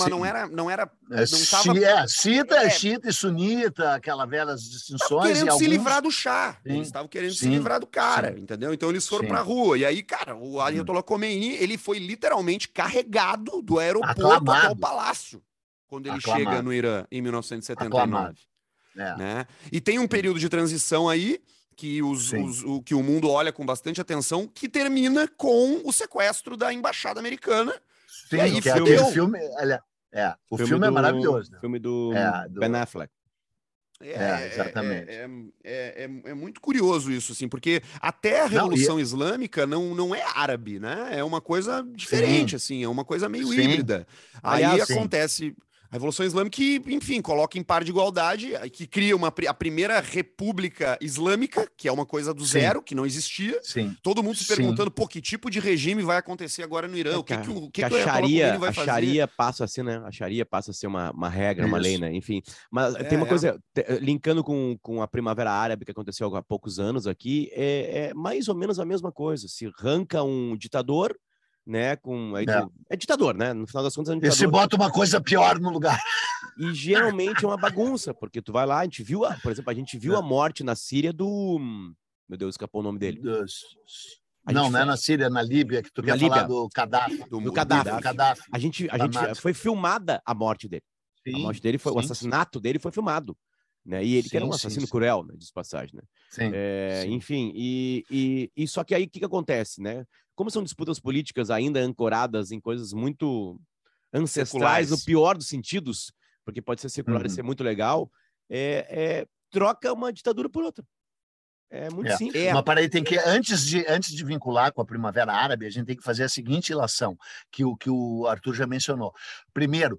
[SPEAKER 2] xiita e sunita, aquelas velhas distinções.
[SPEAKER 3] Querendo se livrar do Shah, eles estavam querendo se livrar do cara, entendeu? Então eles foram pra rua, e aí, cara, o Ayatollah Khomeini, ele foi literalmente carregado do aeroporto até o palácio, quando ele chega no Irã, em 1979. Né? E tem um período de transição aí que, que o mundo olha com bastante atenção, que termina com o sequestro da embaixada americana.
[SPEAKER 2] Sim, e aí, aquele filme, o filme é maravilhoso.
[SPEAKER 1] O filme do Ben Affleck.
[SPEAKER 2] Exatamente.
[SPEAKER 3] É muito curioso isso, assim, porque até a Revolução Islâmica não é árabe, né? É uma coisa diferente, assim, é uma coisa meio híbrida. Aí acontece a Revolução Islâmica que, enfim, coloca em par de igualdade, que cria a primeira república islâmica, que é uma coisa do zero, que não existia. Todo mundo se perguntando, pô, que tipo de regime vai acontecer agora no Irã? O que a Sharia vai fazer?
[SPEAKER 1] A Sharia passa a ser, né? A Sharia passa a ser uma regra, uma lei, né? Enfim, mas tem uma coisa, linkando com a Primavera Árabe que aconteceu há poucos anos aqui, é mais ou menos a mesma coisa. Se arranca um ditador, né, é ditador, né? No final das contas é um ditador.
[SPEAKER 2] E se bota uma coisa pior no lugar.
[SPEAKER 1] E geralmente é uma bagunça, porque tu vai lá, por exemplo, a gente viu a morte na Síria do... Meu Deus, escapou o nome dele.
[SPEAKER 2] Não é na Síria, na Líbia, que tu quer falar do Gaddafi.
[SPEAKER 1] Do Gaddafi. A gente foi filmada a morte dele. A morte dele foi, o assassinato dele foi filmado. Né? E ele que era um assassino cruel, né, de passagem, né? Enfim, e só que aí o que acontece, né? Como são disputas políticas ainda ancoradas em coisas muito ancestrais, no pior dos sentidos, porque pode ser secular e ser muito legal, troca uma ditadura por outra. É muito simples.
[SPEAKER 2] Mas para aí tem que, antes de vincular com a Primavera Árabe, a gente tem que fazer a seguinte ilação, que o Arthur já mencionou. Primeiro,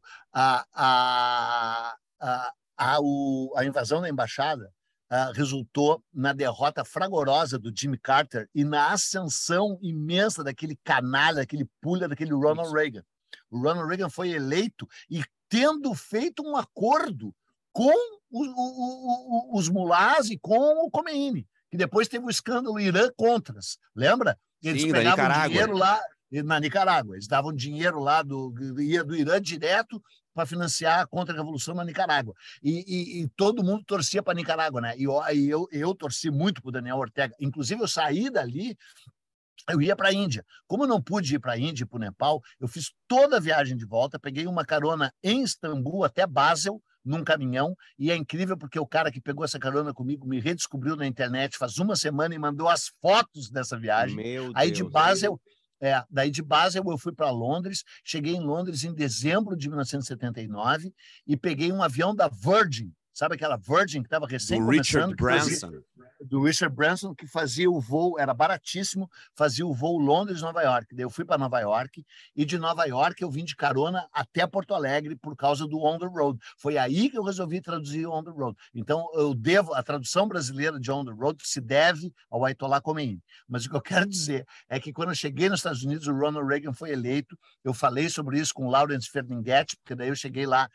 [SPEAKER 2] a invasão da embaixada resultou na derrota fragorosa do Jimmy Carter e na ascensão imensa daquele canalha, daquele pulha, daquele Ronald Reagan. O Ronald Reagan foi eleito e tendo feito um acordo com os mulás e com o Khomeini, que depois teve o escândalo Irã-Contras, lembra? Eles pegavam dinheiro lá, na Nicarágua. Eles davam dinheiro lá, ia do Irã direto para financiar a contra-revolução na Nicarágua. E todo mundo torcia para a Nicarágua, né? E eu torci muito para o Daniel Ortega. Inclusive, eu saí dali, eu ia para a Índia. Como eu não pude ir para a Índia e para o Nepal, eu fiz toda a viagem de volta, peguei uma carona em Istambul até Basel, num caminhão, e é incrível porque o cara que pegou essa carona comigo me redescobriu na internet faz uma semana e mandou as fotos dessa viagem. Aí de Basel... daí de Basel eu fui para Londres, cheguei em Londres em dezembro de 1979 e peguei um avião da Virgin, sabe aquela Virgin que estava recém começando? Do Richard Branson, que fazia o voo, era baratíssimo, fazia o voo Londres-Nova York. Daí eu fui para Nova York e de Nova York eu vim de carona até Porto Alegre por causa do On the Road. Foi aí que eu resolvi traduzir On the Road. Então a tradução brasileira de On the Road se deve ao Ayatollah Khomeini. Mas o que eu quero dizer é que quando eu cheguei nos Estados Unidos, o Ronald Reagan foi eleito. Eu falei sobre isso com o Lawrence Ferlinghetti, porque daí eu cheguei lá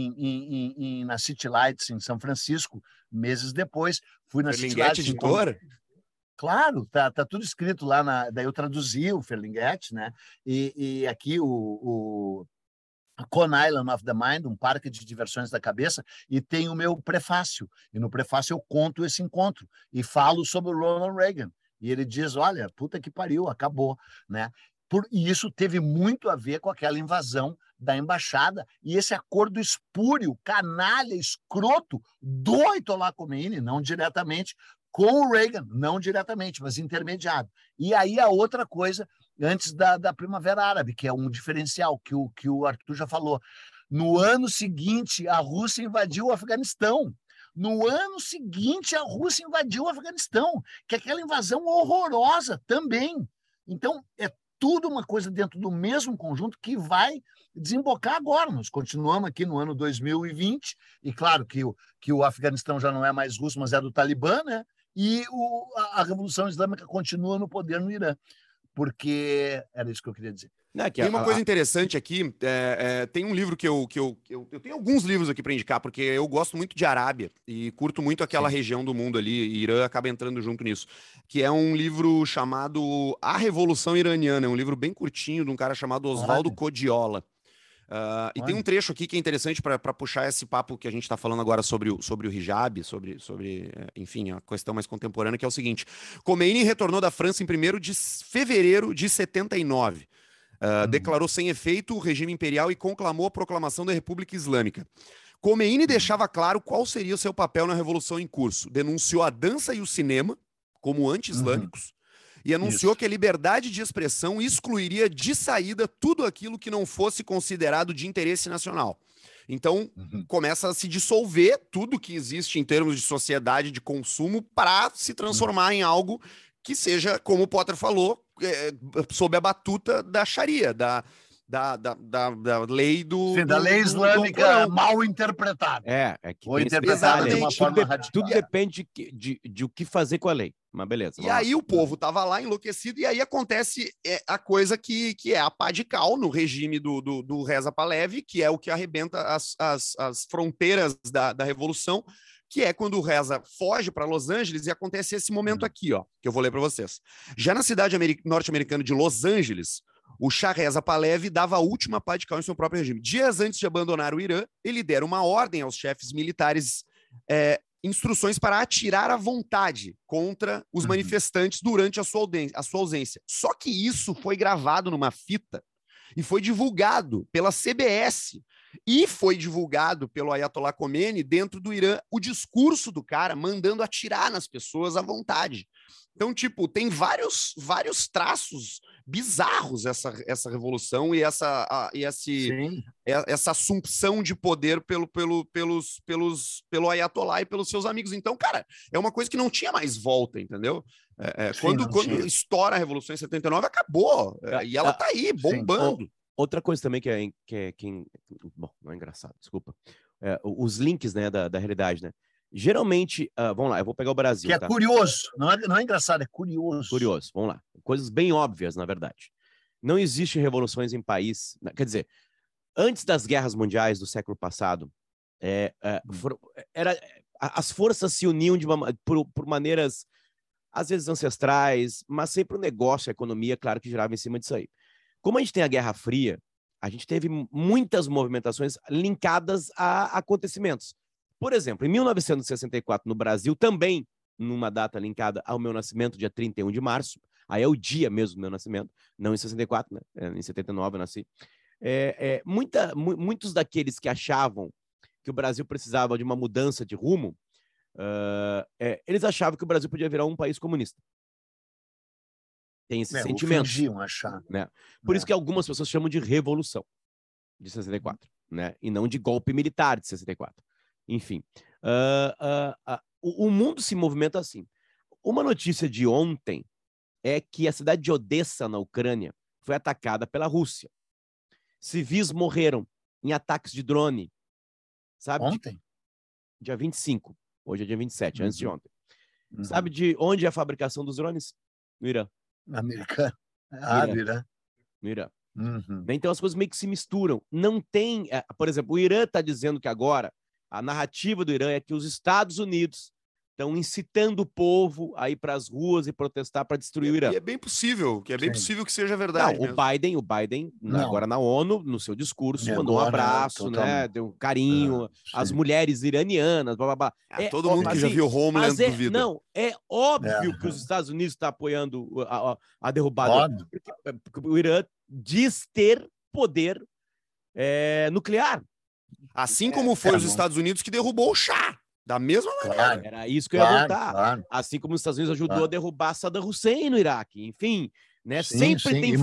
[SPEAKER 2] na City Lights, em São Francisco, meses depois. Fui na
[SPEAKER 3] Ferlinghetti editora?
[SPEAKER 2] Claro, tá tudo escrito lá. Daí eu traduzi o Ferlinghetti, né? E aqui o Con Island of the Mind, um parque de diversões da cabeça, e tem o meu prefácio. E no prefácio eu conto esse encontro e falo sobre o Ronald Reagan. E ele diz, olha, puta que pariu, acabou, né? E isso teve muito a ver com aquela invasão da embaixada e esse acordo espúrio, canalha, escroto do Ayatollah Khomeini, não diretamente, com o Reagan, não diretamente, mas intermediado. E aí a outra coisa, antes da Primavera Árabe, que é um diferencial que o Arthur já falou. No ano seguinte, a Rússia invadiu o Afeganistão. No ano seguinte, a Rússia invadiu o Afeganistão, que é aquela invasão horrorosa também. Então, é tudo uma coisa dentro do mesmo conjunto que vai desembocar agora. Nós continuamos aqui no ano 2020, e claro que o Afeganistão já não é mais russo, mas é do Talibã, né? E a Revolução Islâmica continua no poder no Irã, porque era isso que eu queria dizer.
[SPEAKER 3] Tem uma coisa interessante aqui, tem um livro que eu tenho alguns livros aqui para indicar, porque eu gosto muito de Arábia e curto muito aquela região do mundo ali, e Irã acaba entrando junto nisso, que é um livro chamado A Revolução Iraniana, é um livro bem curtinho de um cara chamado Osvaldo Codiola. E tem um trecho aqui que é interessante para puxar esse papo que a gente está falando agora sobre o hijab, enfim, a questão mais contemporânea, que é o seguinte: Khomeini retornou da França em 1º de fevereiro de 79. Declarou sem efeito o regime imperial e conclamou a proclamação da República Islâmica. Khomeini deixava claro qual seria o seu papel na revolução em curso. Denunciou a dança e o cinema como anti-islâmicos e anunciou que a liberdade de expressão excluiria de saída tudo aquilo que não fosse considerado de interesse nacional. Então, começa a se dissolver tudo que existe em termos de sociedade de consumo para se transformar em algo que seja, como o Potter falou, sob a batuta da Sharia, da lei
[SPEAKER 2] da lei islâmica mal interpretada.
[SPEAKER 1] Que
[SPEAKER 2] ou interpretada de uma forma radical.
[SPEAKER 1] Tudo depende de o que fazer com a lei. Mas beleza.
[SPEAKER 3] E aí o povo tava lá enlouquecido, e aí acontece a coisa que é a pá de cal no regime do Reza Pahlavi, que é o que arrebenta as fronteiras da Revolução, que é quando o Reza foge para Los Angeles, e acontece esse momento aqui, ó, que eu vou ler para vocês. Já na cidade norte-americana de Los Angeles, o Shah Reza Pahlavi dava a última pá de cal em seu próprio regime. Dias antes de abandonar o Irã, ele dera uma ordem aos chefes militares, instruções para atirar à vontade contra os manifestantes durante a sua ausência. Só que isso foi gravado numa fita e foi divulgado pela CBS e foi divulgado pelo Ayatollah Khomeini dentro do Irã, o discurso do cara mandando atirar nas pessoas à vontade. Então, tipo, tem vários traços bizarros essa revolução e essa assumpção de poder pelo Ayatollah e pelos seus amigos. Então, cara, é uma coisa que não tinha mais volta, entendeu? Quando estoura a Revolução em 79, acabou. E ela tá aí, bombando.
[SPEAKER 1] Outra coisa também bom, não é engraçado, desculpa. Os links, né, da realidade, né? Geralmente, vamos lá, eu vou pegar o Brasil.
[SPEAKER 2] Que é curioso, não é engraçado, é curioso.
[SPEAKER 1] Curioso, vamos lá. Coisas bem óbvias, na verdade. Não existe revoluções em país... Quer dizer, antes das guerras mundiais do século passado, as forças se uniam por maneiras, às vezes, ancestrais, mas sempre o negócio, a economia, claro que girava em cima disso aí. Como a gente tem a Guerra Fria, a gente teve muitas movimentações linkadas a acontecimentos. Por exemplo, em 1964, no Brasil, também numa data linkada ao meu nascimento, dia 31 de março, aí é o dia mesmo do meu nascimento, não em 64, né? Em 79 eu nasci. Muitos daqueles que achavam que o Brasil precisava de uma mudança de rumo, eles achavam que o Brasil podia virar um país comunista. Tem esse sentimento.
[SPEAKER 2] Fingiam achar.
[SPEAKER 1] Né? Por isso que algumas pessoas chamam de revolução de 64, né? E não de golpe militar de 64. Enfim, o mundo se movimenta assim. Uma notícia de ontem é que a cidade de Odessa, na Ucrânia, foi atacada pela Rússia. Civis morreram em ataques de drone. Sabe?
[SPEAKER 2] Ontem?
[SPEAKER 1] Dia 25. Hoje é dia 27, antes de ontem. Sabe de onde é a fabricação dos drones? No Irã.
[SPEAKER 2] Americano.
[SPEAKER 1] No
[SPEAKER 2] Irã.
[SPEAKER 1] No Irã. Então as coisas meio que se misturam. Não tem... por exemplo, o Irã está dizendo que agora a narrativa do Irã é que os Estados Unidos estão incitando o povo a ir para as ruas e protestar para destruir o Irã.
[SPEAKER 3] E é bem possível, possível que seja verdade.
[SPEAKER 1] Não, o Biden agora na ONU, no seu discurso, mandou um abraço, né? Deu um carinho, as mulheres iranianas, blá, blá, blá.
[SPEAKER 3] Todo mundo que já viu Homeland duvida.
[SPEAKER 1] Não, é óbvio que os Estados Unidos estão apoiando a derrubada. Porque o Irã diz ter poder nuclear.
[SPEAKER 3] Assim como foi os Estados Unidos que derrubou o Shah. Da mesma maneira.
[SPEAKER 1] Era isso que eu ia voltar. Assim como os Estados Unidos ajudou a derrubar Saddam Hussein no Iraque. Enfim, né? Sempre tem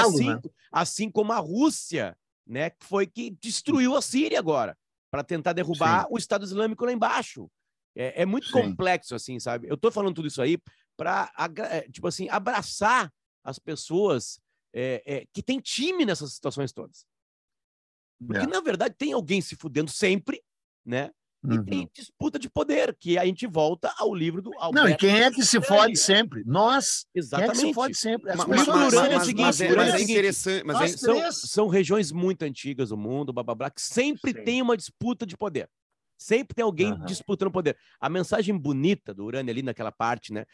[SPEAKER 1] assim como a Rússia, né? Foi que destruiu a Síria agora, para tentar derrubar o Estado Islâmico lá embaixo. É muito complexo, assim, sabe? Eu tô falando tudo isso aí para, tipo assim, abraçar as pessoas que têm time nessas situações todas. Porque, na verdade, tem alguém se fudendo sempre, né? E tem disputa de poder, que a gente volta ao livro do Alberto.
[SPEAKER 2] Não, e quem é que se fode sempre? Nós.
[SPEAKER 1] Exatamente.
[SPEAKER 2] Quem é que se fode sempre?
[SPEAKER 3] Mas é interessante.
[SPEAKER 1] São regiões muito antigas do mundo, blá, blá, blá, que sempre tem uma disputa de poder. Sempre tem alguém disputando poder. A mensagem bonita do Urânio ali naquela parte, né,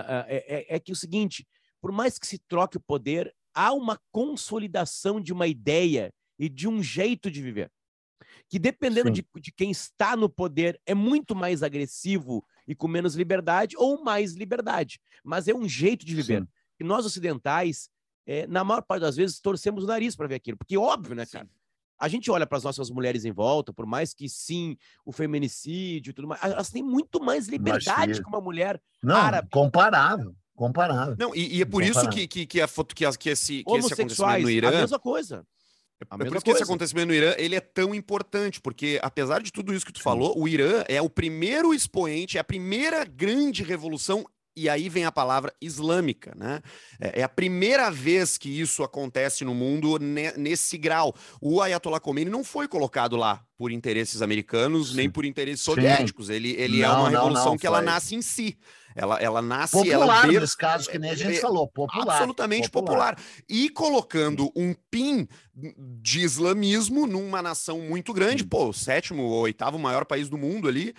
[SPEAKER 1] é que o seguinte, por mais que se troque o poder, há uma consolidação de uma ideia e de um jeito de viver. Que dependendo de quem está no poder é muito mais agressivo e com menos liberdade ou mais liberdade. Mas é um jeito de viver. E nós ocidentais, na maior parte das vezes, torcemos o nariz para ver aquilo. Porque óbvio, né, cara? A gente olha para as nossas mulheres em volta, por mais que sim, o feminicídio e tudo mais, elas têm muito mais liberdade que uma mulher árabe.
[SPEAKER 2] Comparável.
[SPEAKER 3] Não, e é por isso que esse acontecimento no Irã...
[SPEAKER 1] a mesma coisa.
[SPEAKER 3] Por isso que esse acontecimento no Irã, ele é tão importante, porque apesar de tudo isso que tu falou, o Irã é o primeiro expoente, é a primeira grande revolução, e aí vem a palavra islâmica, né? É a primeira vez que isso acontece no mundo nesse grau. O Ayatollah Khomeini não foi colocado lá por interesses americanos, nem por interesses soviéticos. Ele é uma revolução que ela nasce em si. Ela nasce...
[SPEAKER 2] Popular, nesse caso, que nem a gente falou. Popular.
[SPEAKER 3] Absolutamente popular. E colocando um pin de islamismo numa nação muito grande, o 7º ou 8º maior país do mundo ali,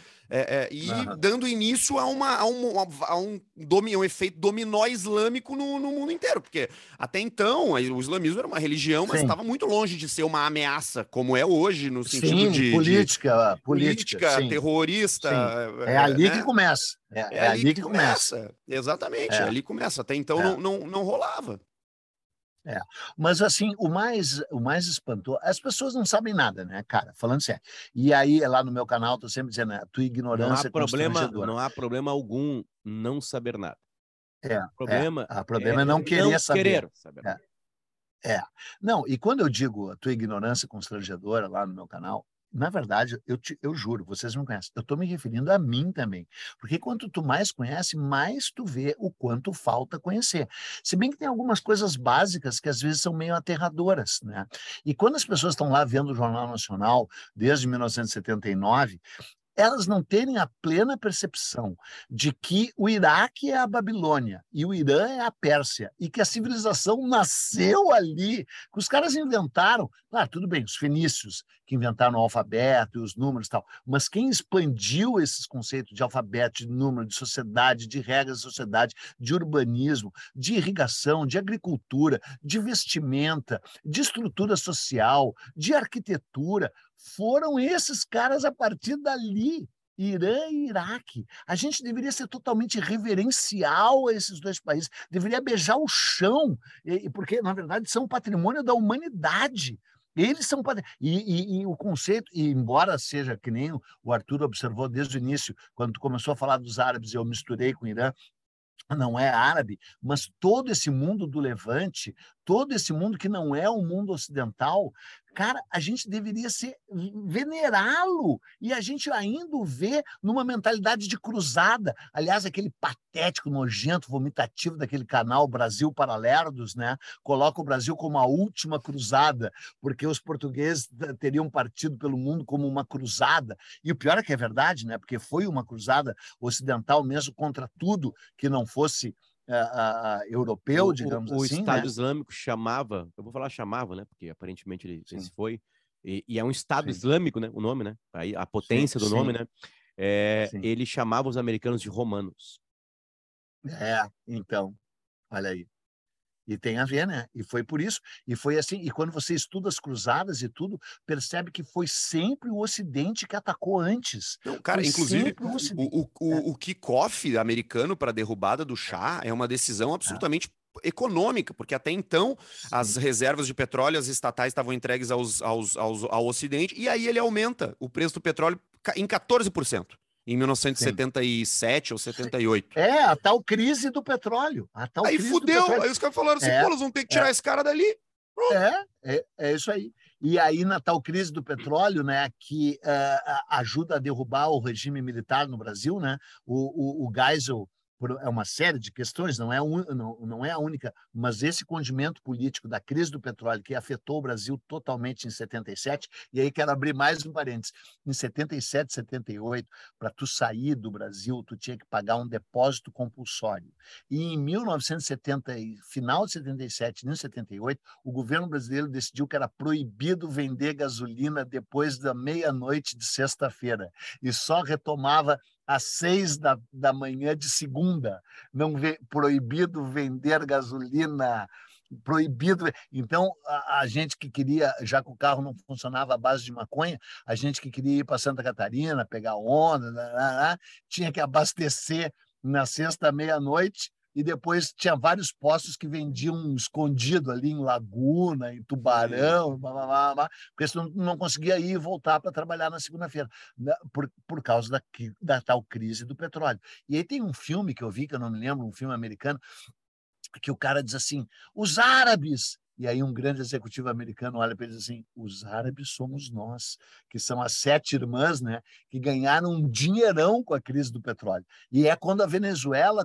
[SPEAKER 3] dando início a um efeito dominó islâmico no mundo inteiro. Porque até então, o islamismo era uma religião, mas estava muito longe de ser uma ameaça, como é hoje, no sentido de política terrorista.
[SPEAKER 2] É ali que começa. É ali que começa.
[SPEAKER 3] Exatamente, é ali que começa. Até então não rolava.
[SPEAKER 2] Mas assim, o mais espantoso, as pessoas não sabem nada, né, cara? Falando sério. E aí, lá no meu canal, eu tô sempre dizendo, a tua ignorância
[SPEAKER 1] não há problema algum não saber nada.
[SPEAKER 2] O problema é não querer saber. Não, e quando eu digo a tua ignorância constrangedora lá no meu canal, na verdade, eu juro, vocês não conhecem, eu estou me referindo a mim também, porque quanto tu mais conhece, mais tu vê o quanto falta conhecer. Se bem que tem algumas coisas básicas que às vezes são meio aterradoras, né? E quando as pessoas estão lá vendo o Jornal Nacional, desde 1979, elas não terem a plena percepção de que o Iraque é a Babilônia e o Irã é a Pérsia, e que a civilização nasceu ali, que os caras inventaram, claro, tudo bem, os fenícios que inventaram o alfabeto e os números e tal, mas quem expandiu esses conceitos de alfabeto, de número, de sociedade, de regras de sociedade, de urbanismo, de irrigação, de agricultura, de vestimenta, de estrutura social, de arquitetura, foram esses caras a partir dali. Irã e Iraque. A gente deveria ser totalmente reverencial a esses dois países, deveria beijar o chão, porque, na verdade, são patrimônio da humanidade. Eles são e o conceito, e embora seja que nem o Arthur observou desde o início, quando tu começou a falar dos árabes, eu misturei com o Irã, não é árabe, mas todo esse mundo do Levante, todo esse mundo que não é o mundo ocidental, cara, a gente deveria venerá-lo, e a gente ainda o vê numa mentalidade de cruzada. Aliás, aquele patético, nojento, vomitativo daquele canal Brasil Paralelos, né? Coloca o Brasil como a última cruzada, porque os portugueses teriam partido pelo mundo como uma cruzada, e o pior é que é verdade, né? Porque foi uma cruzada ocidental mesmo contra tudo que não fosse europeu, digamos
[SPEAKER 1] o
[SPEAKER 2] assim.
[SPEAKER 1] O Estado
[SPEAKER 2] né?
[SPEAKER 1] Islâmico chamava, eu vou falar chamava, né? Porque aparentemente ele se foi, e é um Estado
[SPEAKER 2] Sim.
[SPEAKER 1] Islâmico, né? O nome, né? Aí, a potência do nome, né? Ele chamava os americanos de romanos.
[SPEAKER 2] Então, olha aí. E tem a ver, né? E foi por isso. E foi assim. E quando você estuda as cruzadas e tudo, percebe que foi sempre o Ocidente que atacou antes.
[SPEAKER 3] Não, cara,
[SPEAKER 2] foi
[SPEAKER 3] inclusive,
[SPEAKER 2] o
[SPEAKER 3] o kickoff americano para a derrubada do Shah é uma decisão absolutamente econômica, porque até então as reservas de petróleo, as estatais estavam entregues ao Ocidente, e aí ele aumenta o preço do petróleo em 14%. Em 1977 ou 78.
[SPEAKER 2] A tal crise do petróleo.
[SPEAKER 3] Aí fudeu. Aí os caras falaram assim, pô, nós vamos ter que tirar esse cara dali.
[SPEAKER 2] É isso aí. E aí, na tal crise do petróleo, né, que ajuda a derrubar o regime militar no Brasil, né, o Geisel, é uma série de questões, não é a única, mas esse condimento político da crise do petróleo que afetou o Brasil totalmente em 77, e aí quero abrir mais um parênteses, em 77, 78, para tu sair do Brasil, tu tinha que pagar um depósito compulsório. E em 1970, final de 77, início de 78, o governo brasileiro decidiu que era proibido vender gasolina depois da meia-noite de sexta-feira, e só retomava às 6 da manhã de segunda, proibido vender gasolina, proibido. Então, a gente que queria, já que o carro não funcionava à base de maconha, a gente que queria ir para Santa Catarina, pegar onda, tinha que abastecer na sexta meia-noite, e depois tinha vários postos que vendiam escondido ali em Laguna, em Tubarão, porque você não conseguia ir e voltar para trabalhar na segunda-feira, por causa da tal crise do petróleo. E aí tem um filme que eu vi, que eu não me lembro, um filme americano, que o cara diz assim, os árabes... E aí um grande executivo americano olha para ele e diz assim, os árabes somos nós, que são as 7 irmãs, né, que ganharam um dinheirão com a crise do petróleo. E é quando a Venezuela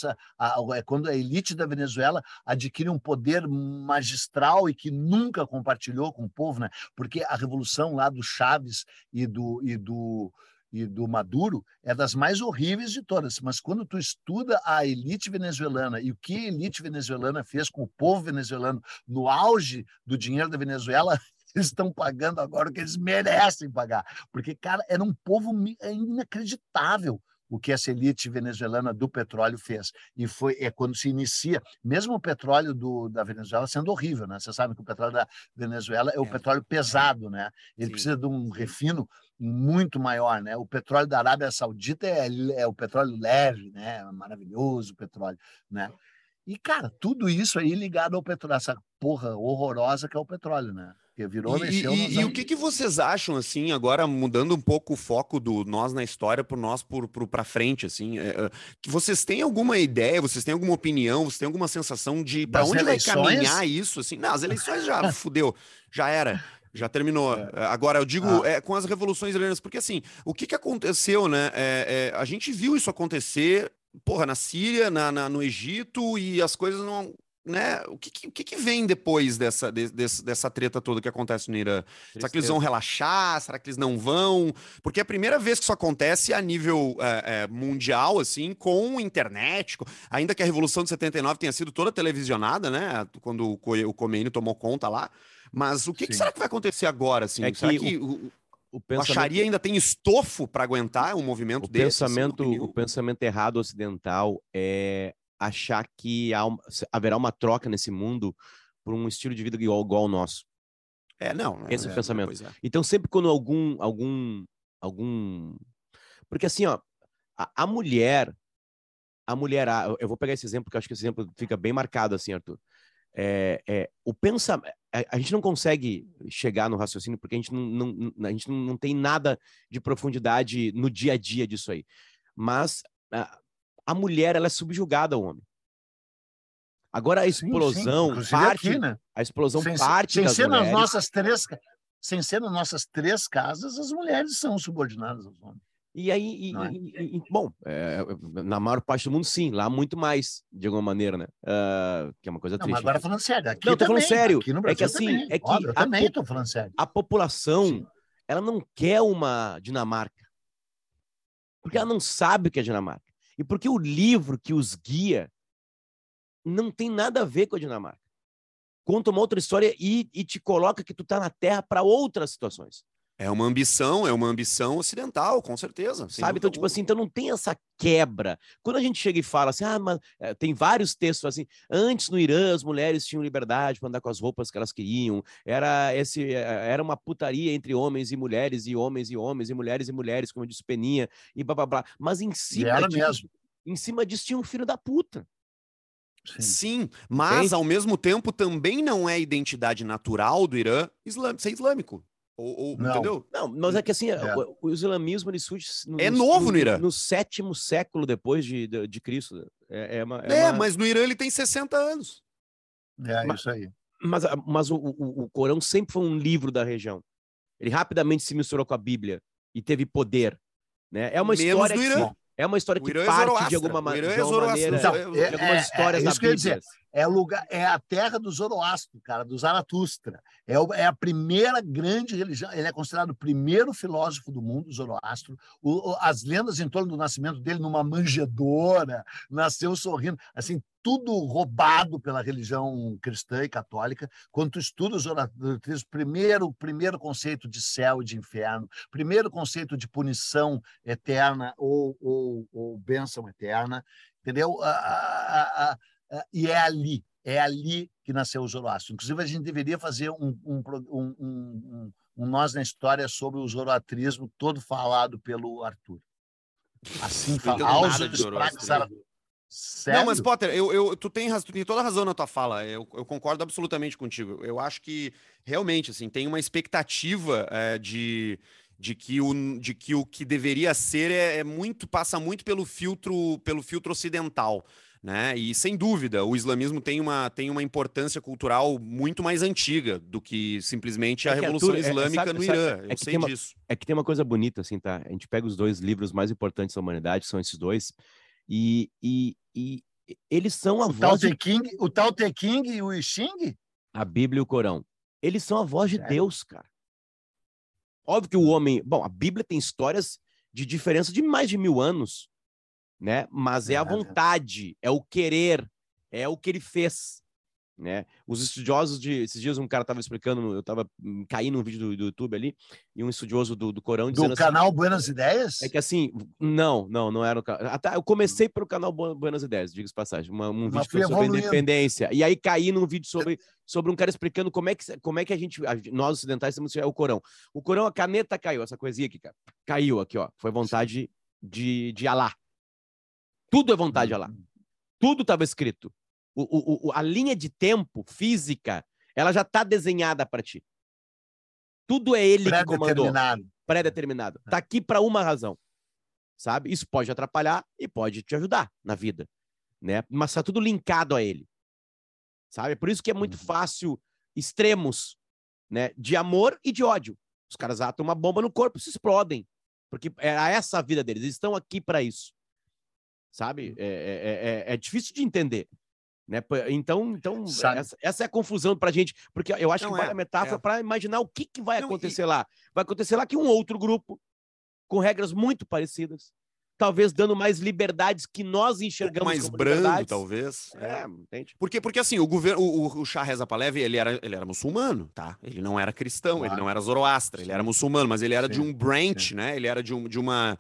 [SPEAKER 2] é quando a elite da Venezuela adquire um poder magistral e que nunca compartilhou com o povo, né, porque a revolução lá do Chávez e do Maduro é das mais horríveis de todas, mas quando tu estuda a elite venezuelana e o que a elite venezuelana fez com o povo venezuelano no auge do dinheiro da Venezuela, eles estão pagando agora o que eles merecem pagar, porque, cara, era um povo inacreditável o que essa elite venezuelana do petróleo fez. E é quando se inicia, mesmo o petróleo da Venezuela sendo horrível, né? Você sabe que o petróleo da Venezuela é o petróleo pesado, né? Ele precisa de um refino muito maior, né? O petróleo da Arábia Saudita é o petróleo leve, né? Maravilhoso o petróleo, né? E, cara, tudo isso aí ligado ao petróleo, essa porra horrorosa que é o petróleo, né? Que virou, mexeu...
[SPEAKER 3] E o que vocês acham, assim, agora mudando um pouco o foco do nós na história por nós pra frente, assim, que vocês têm alguma ideia, vocês têm alguma opinião, vocês têm alguma sensação de para onde vai caminhar isso, assim? Não, as eleições já fudeu, já era. Já terminou. Agora, eu digo com as revoluções iranianas, porque assim, o que aconteceu, né? A gente viu isso acontecer, porra, na Síria, no Egito, e as coisas né, o que vem depois dessa treta toda que acontece no Irã? Será que eles vão relaxar? Será que eles não vão? Porque é a primeira vez que isso acontece a nível mundial, assim, com internet, ainda que a Revolução de 79 tenha sido toda televisionada, né, quando o Khomeini tomou conta lá. Mas o que será que vai acontecer agora, assim? Será que a Sharia ainda tem estofo para aguentar um movimento desse?
[SPEAKER 1] O pensamento errado ocidental é achar que haverá uma troca nesse mundo por um estilo de vida igual ao nosso. Esse é o pensamento. Então, sempre quando algum... Porque assim, ó, a mulher... Eu vou pegar esse exemplo, porque eu acho que esse exemplo fica bem marcado, assim, Arthur. O pensamento... A gente não consegue chegar no raciocínio porque a gente não tem nada de profundidade no dia a dia disso aí. Mas a mulher, ela é subjugada ao homem. Agora a explosão parte... Aqui, né? A explosão parte das mulheres...
[SPEAKER 2] Sem ser nas nossas 3 casas, as mulheres são subordinadas aos homens.
[SPEAKER 1] E aí, bom, na maior parte do mundo, sim, lá muito mais, de alguma maneira, né? Que é uma coisa triste.
[SPEAKER 2] Mas agora falando sério, aqui
[SPEAKER 1] não, tô falando sério.
[SPEAKER 2] Aqui no Brasil
[SPEAKER 1] é que assim,
[SPEAKER 2] também. Óbvio, eu também tô falando sério.
[SPEAKER 1] A população, ela não quer uma Dinamarca, porque ela não sabe o que é Dinamarca. E porque o livro que os guia não tem nada a ver com a Dinamarca. Conta uma outra história e te coloca que tu tá na Terra para outras situações.
[SPEAKER 3] É uma ambição ocidental, com certeza.
[SPEAKER 1] Sabe? Então, tipo assim, então não tem essa quebra. Quando a gente chega e fala assim, mas tem vários textos assim, antes no Irã as mulheres tinham liberdade para andar com as roupas que elas queriam, era uma putaria entre homens e mulheres, e homens e homens, e mulheres, como disse Peninha, e blá blá blá. Mas em cima disso tinha um filho da puta.
[SPEAKER 3] Sim, mas ao mesmo tempo também não é identidade natural do Irã ser islâmico. Entendeu?
[SPEAKER 1] Não, mas é que assim, o islamismo ele surge
[SPEAKER 3] novo no Irã.
[SPEAKER 1] No 7º século depois de Cristo.
[SPEAKER 3] Mas no Irã ele tem 60 anos.
[SPEAKER 2] Isso aí.
[SPEAKER 1] Mas o Corão sempre foi um livro da região. Ele rapidamente se misturou com a Bíblia e teve poder, né? É uma história é uma história que parte de alguma maneira de algumas histórias da Bíblia.
[SPEAKER 2] É a terra do Zoroastro, cara, do Zaratustra. É a primeira grande religião. Ele é considerado o primeiro filósofo do mundo, Zoroastro. As lendas em torno do nascimento dele numa manjedoura, nasceu sorrindo, assim, tudo roubado pela religião cristã e católica. Quando tu estuda o Zoroastrismo, primeiro conceito de céu e de inferno, primeiro conceito de punição eterna ou bênção eterna, entendeu? E é ali que nasceu o Zoroastro. Inclusive, a gente deveria fazer um Nós na História sobre o zoroastrismo, todo falado pelo Arthur. Assim,
[SPEAKER 3] Sério? Não, mas Potter, tu tem toda a razão na tua fala. Eu concordo absolutamente contigo. Eu acho que realmente assim tem uma expectativa de que o que deveria ser passa muito pelo filtro ocidental, né? E sem dúvida o islamismo tem uma importância cultural muito mais antiga do que simplesmente a Revolução Islâmica no Irã. Eu sei disso.
[SPEAKER 1] É que tem uma coisa bonita assim, tá? A gente pega os 2 livros mais importantes da humanidade, são esses 2. E eles são a voz
[SPEAKER 2] o Tao Te Ching e o I Ching?
[SPEAKER 1] A Bíblia e o Corão. Eles são a voz de Deus, cara. Óbvio que o homem... Bom, a Bíblia tem histórias de diferença de mais de 1000 anos, né? Mas é a vontade, é o querer, é o que ele fez, né? Os estudiosos esses dias um cara estava explicando, eu estava caindo num vídeo do YouTube ali, e um estudioso do Corão dizendo
[SPEAKER 2] do canal Buenas Ideias?
[SPEAKER 1] É que assim, não era o canal. Eu comecei pelo canal Buenas Ideias, diga-se passagem, um vídeo sobre independência, e aí caí num vídeo sobre um cara explicando como é que nós ocidentais temos o Corão. O Corão, a caneta caiu, essa coisinha aqui, cara, caiu aqui, ó, foi vontade de Alá. Tudo é vontade de Alá. Tudo estava escrito. A linha de tempo física, ela já está desenhada para ti. Tudo é ele que comandou. Pré-determinado. Tá aqui para uma razão, sabe? Isso pode atrapalhar e pode te ajudar na vida, né? Mas tá tudo linkado a ele, sabe? Por isso que é muito fácil extremos, né? De amor e de ódio. Os caras atam uma bomba no corpo e se explodem, porque era essa a vida deles. Eles estão aqui para isso, sabe? É difícil de entender. Né? Então essa é a confusão para a gente, porque eu acho que vale a metáfora para imaginar o que vai acontecer lá. Vai acontecer lá que um outro grupo, com regras muito parecidas, talvez dando mais liberdades que nós enxergamos
[SPEAKER 3] mais
[SPEAKER 1] como
[SPEAKER 3] brando,
[SPEAKER 1] liberdades.
[SPEAKER 3] talvez.
[SPEAKER 1] Entende?
[SPEAKER 3] Porque assim, o Shah Reza Pahlavi, ele era muçulmano, tá? Ele não era cristão, ele não era zoroastra, ele era muçulmano, mas ele era de um branch, né? Ele era de um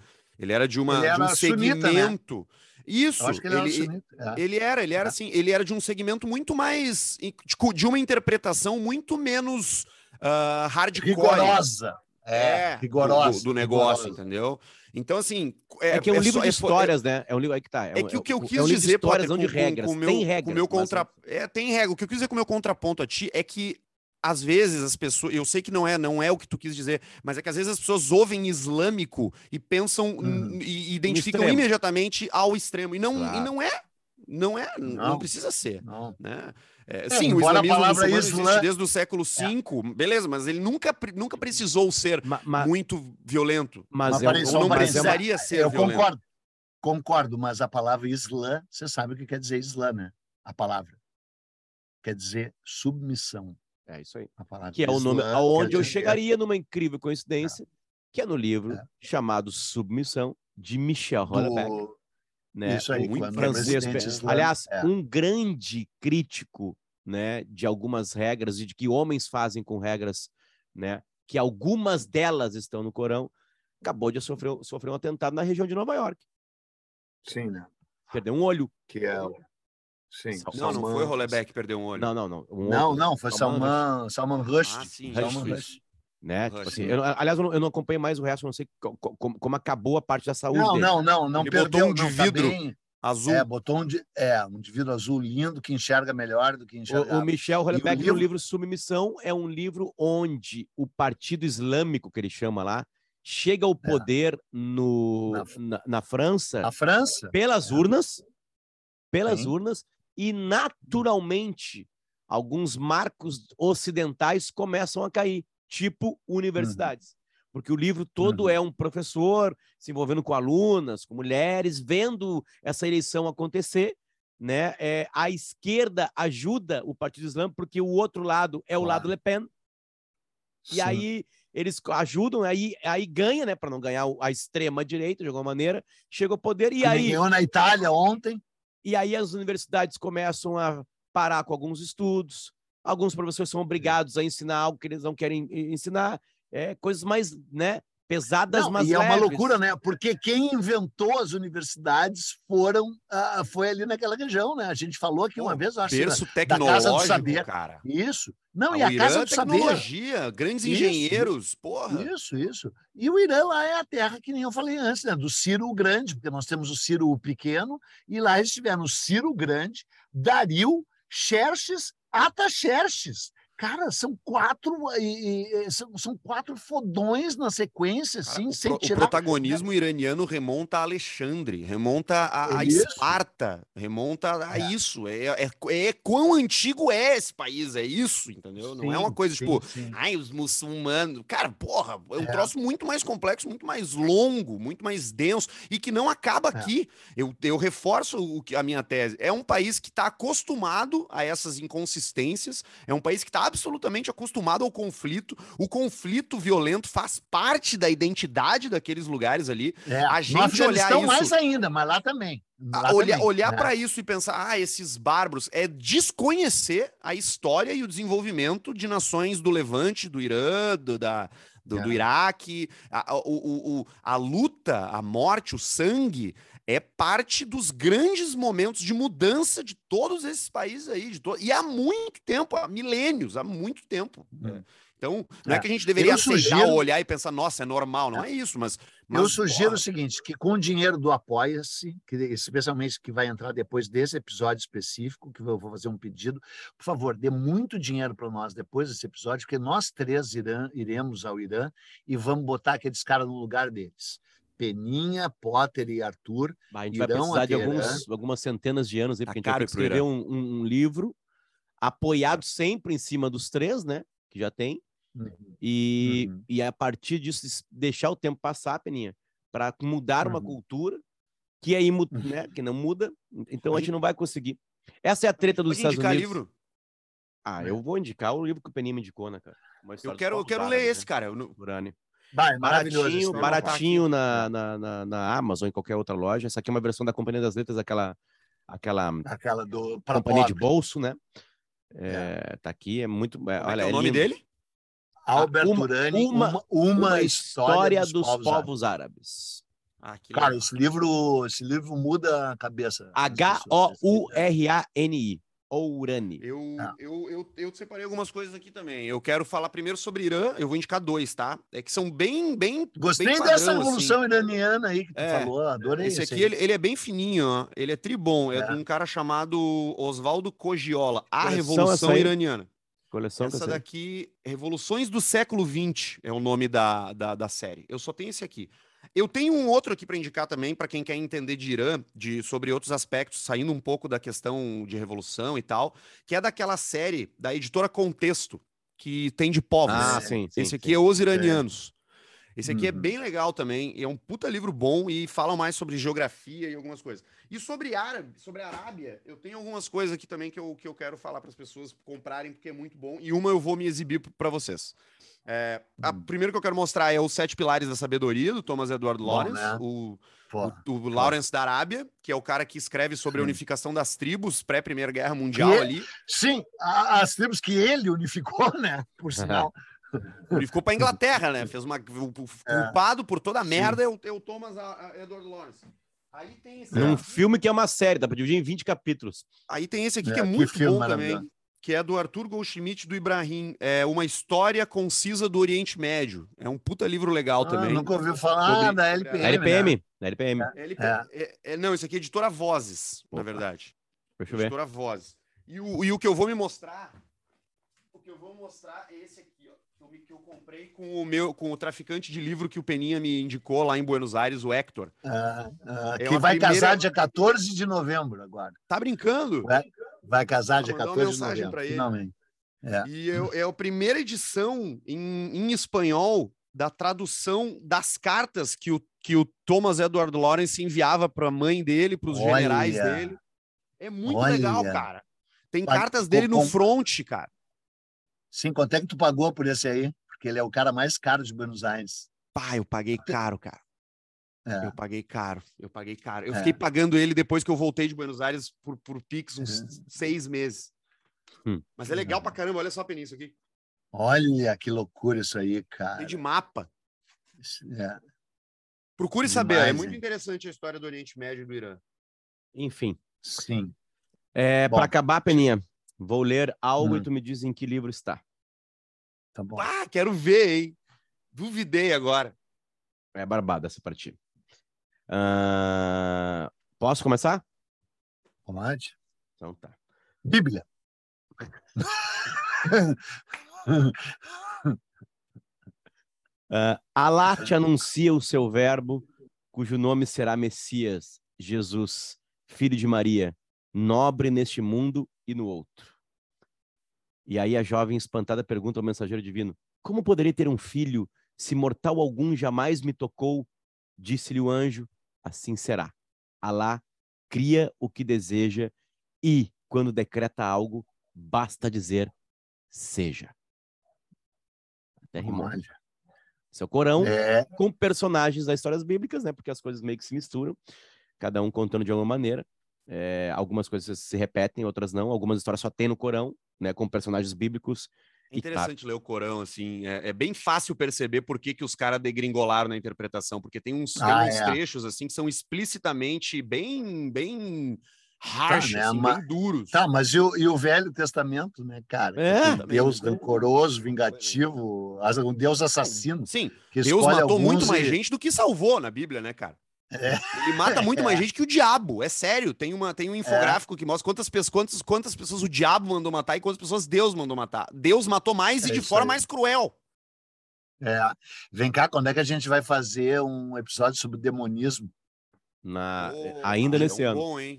[SPEAKER 3] segmento.
[SPEAKER 2] Sunita, né?
[SPEAKER 3] Isso.
[SPEAKER 2] Eu acho que ele era sunita.
[SPEAKER 3] Ele era assim, ele era de um segmento muito mais, de uma interpretação muito menos hardcore.
[SPEAKER 2] Rigorosa. Rigorosa.
[SPEAKER 3] Do negócio, entendeu? Então, assim...
[SPEAKER 1] É que é um livro de histórias, né? É um livro aí que tá.
[SPEAKER 3] É que o que eu quis dizer...
[SPEAKER 1] histórias, não de regras. Tem regras.
[SPEAKER 3] Tem regra. O que eu quis dizer com o meu contraponto a ti é que, às vezes, as pessoas... Eu sei que não é o que tu quis dizer, mas é que, às vezes, as pessoas ouvem islâmico e pensam... E identificam imediatamente ao extremo. E não é. Não precisa ser.
[SPEAKER 2] Não.
[SPEAKER 3] Né? Sim, o islamismo muçulmano existe desde o século V, beleza, mas ele nunca precisou ser muito violento.
[SPEAKER 2] Mas
[SPEAKER 3] não precisaria ser violento.
[SPEAKER 2] Concordo, mas a palavra Islã, você sabe o que quer dizer Islã, né? A palavra. Quer dizer submissão.
[SPEAKER 1] É isso aí.
[SPEAKER 2] A palavra
[SPEAKER 1] que é o nome aonde eu chegaria numa incrível coincidência, que é no livro chamado Submissão, de Michel Houellebecq. Né?
[SPEAKER 2] Isso aí,
[SPEAKER 1] francês. Aliás, um grande crítico, né, de algumas regras e de que homens fazem com regras, né, que algumas delas estão no Corão, acabou de sofrer um atentado na região de Nova York.
[SPEAKER 2] Sim, né?
[SPEAKER 1] Perdeu um olho.
[SPEAKER 2] Que é o... Sim.
[SPEAKER 3] Não foi o Houellebecq que perdeu um olho.
[SPEAKER 1] Não.
[SPEAKER 2] Foi Salman Rushdie.
[SPEAKER 3] Sim.
[SPEAKER 1] Salman Rushdie. Né? Tipo assim, aliás, eu não acompanho mais o resto, não sei como acabou a parte da saúde dele.
[SPEAKER 2] Não
[SPEAKER 3] ele
[SPEAKER 2] perdeu.
[SPEAKER 3] Botou um de vidro azul.
[SPEAKER 2] Botou um de vidro azul lindo que enxerga melhor do que enxergava.
[SPEAKER 1] O Michel Houellebecq, no livro Submissão, é um livro onde o Partido Islâmico, que ele chama lá, chega ao poder na França, pelas urnas, e naturalmente alguns marcos ocidentais começam a cair. Tipo universidades. Porque o livro todo é um professor se envolvendo com alunas, com mulheres, vendo essa eleição acontecer, né? A esquerda ajuda o Partido Islâmico, porque o outro lado é o lado Le Pen. E aí eles ajudam, aí ganha, né? Para não ganhar a extrema-direita, de alguma maneira, chega ao poder. E aí
[SPEAKER 2] ganhou na Itália ontem.
[SPEAKER 1] E aí as universidades começam a parar com alguns estudos. Alguns professores são obrigados a ensinar algo que eles não querem ensinar, coisas mais, né, pesadas, mas
[SPEAKER 2] leves.
[SPEAKER 1] É
[SPEAKER 2] uma loucura, né? Porque quem inventou as universidades foi ali naquela região, né? A gente falou aqui uma vez, acho
[SPEAKER 3] berço
[SPEAKER 2] da Casa do Saber.
[SPEAKER 3] Cara.
[SPEAKER 2] Isso. Não, e a Casa do
[SPEAKER 3] tecnologia,
[SPEAKER 2] Saber.
[SPEAKER 3] Grandes engenheiros, porra.
[SPEAKER 2] Isso. E o Irã lá é a terra, que nem eu falei antes, né? Do Ciro o Grande, porque nós temos o Ciro o Pequeno, e lá eles tiveram o Ciro o Grande, Dario, Xerxes, Artaxerxes. Cara, são quatro fodões na sequência, assim, sem tirar...
[SPEAKER 3] O protagonismo iraniano remonta a Alexandre, remonta a Esparta, remonta a isso. Quão antigo é esse país, é isso, entendeu? Não é uma coisa tipo, os muçulmanos... Cara, porra, é um troço muito mais complexo, muito mais longo, muito mais denso, e que não acaba aqui. Eu reforço a minha tese. É um país que está acostumado a essas inconsistências, é um país que está absolutamente acostumado ao conflito. O conflito violento faz parte da identidade daqueles lugares ali. A gente olhar isso
[SPEAKER 2] mais ainda, mas lá também.
[SPEAKER 3] Olhar para isso e pensar, esses bárbaros, é desconhecer a história e o desenvolvimento de nações do Levante, do Irã, do Iraque. A luta, a morte, o sangue é parte dos grandes momentos de mudança de todos esses países aí. E há muito tempo, há milênios, há muito tempo. Então, não é que a gente deveria aceitar ou olhar e pensar, nossa, é normal, não é isso, mas
[SPEAKER 2] eu sugiro o seguinte, que com o dinheiro do Apoia-se, especialmente que vai entrar depois desse episódio específico, que eu vou fazer um pedido, por favor, dê muito dinheiro para nós depois desse episódio, porque nós três iremos ao Irã e vamos botar aqueles caras no lugar deles. Peninha, Potter e Arthur.
[SPEAKER 1] A gente vai precisar de algumas centenas de anos aí, porque a gente vai ter que escrever um livro apoiado sempre em cima dos três, né? Que já tem. E a partir disso, deixar o tempo passar, Peninha, para mudar uma cultura que aí, né, que não muda. Então a gente não vai conseguir. Essa é a treta dos
[SPEAKER 3] Pode
[SPEAKER 1] Estados
[SPEAKER 3] indicar
[SPEAKER 1] Unidos.
[SPEAKER 3] livro?
[SPEAKER 1] Eu vou indicar o livro que o Peninha me indicou, né, cara?
[SPEAKER 3] Eu quero ler esse, cara.
[SPEAKER 2] Vai,
[SPEAKER 1] Baratinho,
[SPEAKER 2] maravilhoso.
[SPEAKER 1] baratinho na Amazon, em qualquer outra loja. Essa aqui é uma versão da Companhia das Letras, aquela
[SPEAKER 2] do
[SPEAKER 1] companhia de
[SPEAKER 2] pobre.
[SPEAKER 1] bolso, né? Tá aqui, é muito...
[SPEAKER 3] Olha,
[SPEAKER 1] é
[SPEAKER 3] o nome
[SPEAKER 1] lindo.
[SPEAKER 3] dele?
[SPEAKER 2] Albert Urani, uma história
[SPEAKER 1] dos povos árabes.
[SPEAKER 2] Cara, esse livro muda a cabeça.
[SPEAKER 1] Hourani. Ourani.
[SPEAKER 3] Eu separei algumas coisas aqui também. Eu quero falar primeiro sobre Irã. Eu vou indicar 2, tá? É que são bem
[SPEAKER 2] Gostei
[SPEAKER 3] bem
[SPEAKER 2] dessa
[SPEAKER 3] padrão,
[SPEAKER 2] revolução
[SPEAKER 3] assim.
[SPEAKER 2] iraniana aí que tu falou. Adorei
[SPEAKER 3] esse aqui. Ele é bem fininho, ó. Ele é tribom. É de um cara chamado Osvaldo Cogiola. A Revolução Iraniana.
[SPEAKER 1] Coleção
[SPEAKER 3] essa daqui, Revoluções do Século XX, é o nome da série. Eu só tenho esse aqui. Eu tenho um outro aqui para indicar também, para quem quer entender de Irã, sobre outros aspectos, saindo um pouco da questão de revolução e tal, que é daquela série da editora Contexto, que tem de povos.
[SPEAKER 1] Sim.
[SPEAKER 3] Esse aqui é Os Iranianos. Esse aqui é bem legal também, é um puta livro bom e fala mais sobre geografia e algumas coisas. E sobre sobre a Arábia, eu tenho algumas coisas aqui também que eu quero falar para as pessoas comprarem, porque é muito bom, e uma eu vou me exibir para vocês. A primeira que eu quero mostrar é Os Sete Pilares da Sabedoria, do Thomas Edward Lawrence,
[SPEAKER 2] né?
[SPEAKER 3] o Lawrence da Arábia, que é o cara que escreve sobre a unificação das tribos pré-Primeira Guerra Mundial ali.
[SPEAKER 2] Sim, as tribos que ele unificou, né? Por sinal.
[SPEAKER 3] Ele ficou pra Inglaterra, né? Fez culpado por toda a merda é o Thomas Edward Lawrence. Aí tem esse
[SPEAKER 1] um filme que é uma série, dá pra dividir em 20 capítulos.
[SPEAKER 3] Aí tem esse aqui que é muito bom também, que é do Arthur Goldschmidt, do Ibrahim. É Uma História Concisa do Oriente Médio. É um puta livro legal também.
[SPEAKER 2] Nunca ouviu falar da LPM.
[SPEAKER 1] Da LPM.
[SPEAKER 3] Não, esse aqui é Editora Vozes, na verdade.
[SPEAKER 1] Deixa eu ver.
[SPEAKER 3] Editora Vozes. E o que eu vou mostrar é esse aqui, ó. Que eu comprei com o traficante de livro que o Peninha me indicou lá em Buenos Aires, o Hector.
[SPEAKER 2] Que vai casar dia 14 de novembro agora.
[SPEAKER 3] Tá brincando?
[SPEAKER 2] Vai casar dia 14 de novembro,
[SPEAKER 3] pra ele.
[SPEAKER 2] finalmente.
[SPEAKER 3] E é a primeira edição em espanhol da tradução das cartas que o Thomas Edward Lawrence enviava para a mãe dele, para os generais dele. É muito legal, cara. Tem cartas dele no front, cara.
[SPEAKER 2] Sim, quanto é que tu pagou por esse aí? Porque ele é o cara mais caro de Buenos Aires.
[SPEAKER 3] Eu paguei caro, cara. Eu paguei caro. Eu fiquei pagando ele depois que eu voltei de Buenos Aires por Pix uns 6 meses. Mas é legal pra caramba. Olha só a península aqui.
[SPEAKER 2] Olha que loucura isso aí, cara.
[SPEAKER 3] Tem de mapa. Procure
[SPEAKER 2] Demais,
[SPEAKER 3] saber. É muito interessante a história do Oriente Médio e do Irã.
[SPEAKER 1] Enfim.
[SPEAKER 2] Sim.
[SPEAKER 1] Para acabar, Peninha, vou ler algo e tu me diz em que livro está.
[SPEAKER 2] Tá bom.
[SPEAKER 3] Quero ver, hein? Duvidei agora.
[SPEAKER 1] É barbada essa partida. Posso começar?
[SPEAKER 2] Pode.
[SPEAKER 1] Então tá.
[SPEAKER 2] Bíblia.
[SPEAKER 1] Alá te anuncia o seu verbo, cujo nome será Messias, Jesus, filho de Maria, nobre neste mundo e no outro. E aí a jovem espantada pergunta ao mensageiro divino: como poderei ter um filho se mortal algum jamais me tocou? Disse-lhe o anjo: assim será. Alá cria o que deseja e, quando decreta algo, basta dizer seja. Até rimou. Esse é o Corão com personagens das histórias bíblicas, né? Porque as coisas meio que se misturam, cada um contando de alguma maneira. Algumas coisas se repetem, outras não. Algumas histórias só tem no Corão, né? Com personagens bíblicos.
[SPEAKER 3] É interessante ler o Corão, assim. É bem fácil perceber por que os caras degringolaram na interpretação, porque tem uns trechos, assim, que são explicitamente bem harsh, assim, bem duros.
[SPEAKER 2] Mas e o Velho Testamento, né, cara? Um Deus rancoroso, vingativo, um Deus assassino.
[SPEAKER 3] Sim, Deus matou muito mais gente do que salvou na Bíblia, né, cara? Ele mata muito mais gente que o diabo, é sério. Tem um infográfico que mostra quantas pessoas o diabo mandou matar e quantas pessoas Deus mandou matar. Deus matou mais e de forma mais cruel.
[SPEAKER 2] Vem cá, quando é que a gente vai fazer um episódio sobre demonismo?
[SPEAKER 1] Ainda nesse ano.
[SPEAKER 3] Bom, hein?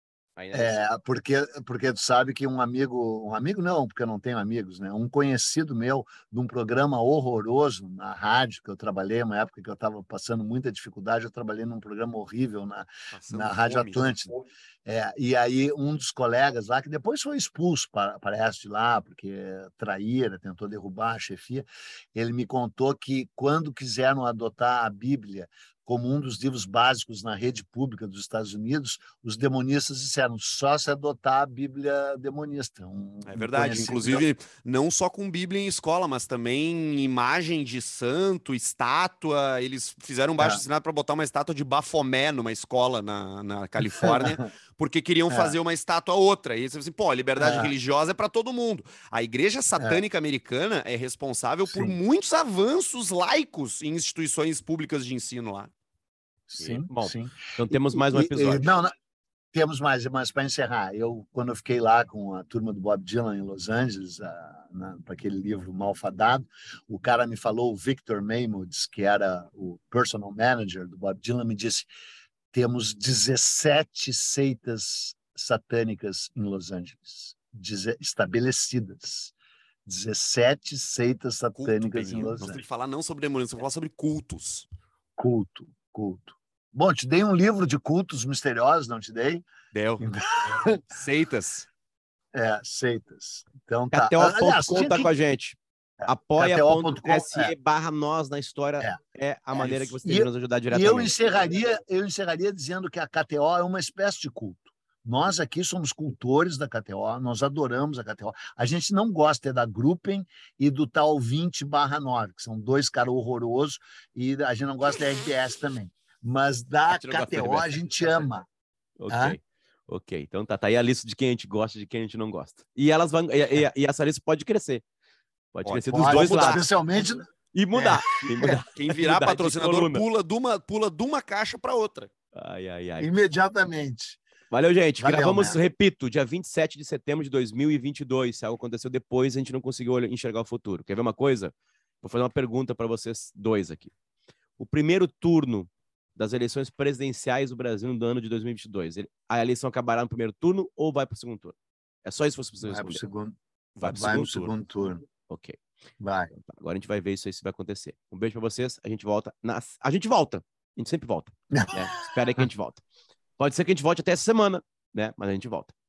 [SPEAKER 2] Porque tu sabe que um amigo não, porque eu não tenho amigos, né? Um conhecido meu de um programa horroroso na rádio que eu trabalhei, uma época que eu estava passando muita dificuldade, eu trabalhei num programa horrível na Rádio Atlântida. E aí um dos colegas lá, que depois foi expulso, parece, de lá, porque traíra, tentou derrubar a chefia, ele me contou que quando quiseram adotar a Bíblia como um dos livros básicos na rede pública dos Estados Unidos, os demonistas disseram só se adotar a Bíblia demonista.
[SPEAKER 3] É verdade, inclusive não só com Bíblia em escola, mas também imagem de santo, estátua. Eles fizeram um baixo-assinado para botar uma estátua de Bafomé numa escola na Califórnia, porque queriam fazer uma estátua outra. E eles assim, pô, a liberdade religiosa é para todo mundo. A Igreja Satânica Americana é responsável por muitos avanços laicos em instituições públicas de ensino lá.
[SPEAKER 2] Sim,
[SPEAKER 1] bom,
[SPEAKER 2] sim.
[SPEAKER 1] Então temos mais um episódio.
[SPEAKER 2] Não, temos mais, mas para encerrar, quando eu fiquei lá com a turma do Bob Dylan em Los Angeles, para aquele livro Malfadado, o cara me falou, o Victor Maymuds, que era o personal manager do Bob Dylan, me disse: temos 17 seitas satânicas em Los Angeles, estabelecidas. 17 seitas satânicas em Los Angeles.
[SPEAKER 3] Nós temos que falar não sobre demônios, temos que falar sobre cultos.
[SPEAKER 2] Culto. Bom, te dei um livro de cultos misteriosos, não te dei?
[SPEAKER 3] Deu. Seitas.
[SPEAKER 2] Seitas. Então tá.
[SPEAKER 1] KTO.com tá com a gente. Apoia.se/nós na história é a maneira que você tem de nos ajudar diretamente.
[SPEAKER 2] E eu encerraria dizendo que a KTO é uma espécie de culto. Nós aqui somos cultores da KTO, nós adoramos a KTO. A gente não gosta da Gruppen e do tal 20/9, que são dois caras horrorosos, e a gente não gosta da RBS também. Mas da KTO a gente ama.
[SPEAKER 1] Ok. Então tá aí a lista de quem a gente gosta e de quem a gente não gosta. E elas vão. E essa lista pode crescer. Pode crescer dos dois lados.
[SPEAKER 2] Especialmente.
[SPEAKER 1] E mudar.
[SPEAKER 3] Quem virar patrocinador pula de uma caixa para outra.
[SPEAKER 1] Ai.
[SPEAKER 2] Imediatamente.
[SPEAKER 1] Valeu, gente. Gravamos, repito, dia 27 de setembro de 2022. Se algo aconteceu depois, a gente não conseguiu enxergar o futuro. Quer ver uma coisa? Vou fazer uma pergunta para vocês dois aqui. O primeiro turno das eleições presidenciais do Brasil no ano de 2022, a eleição acabará no primeiro turno ou vai para o segundo turno? É só isso que você precisa responder.
[SPEAKER 2] Vai para o segundo turno.
[SPEAKER 1] Ok.
[SPEAKER 2] Vai.
[SPEAKER 1] Então, agora a gente vai ver isso aí se vai acontecer. Um beijo para vocês. A gente volta. A gente volta. A gente sempre volta. Espera aí que a gente volta. Pode ser que a gente volte até essa semana, né? Mas a gente volta.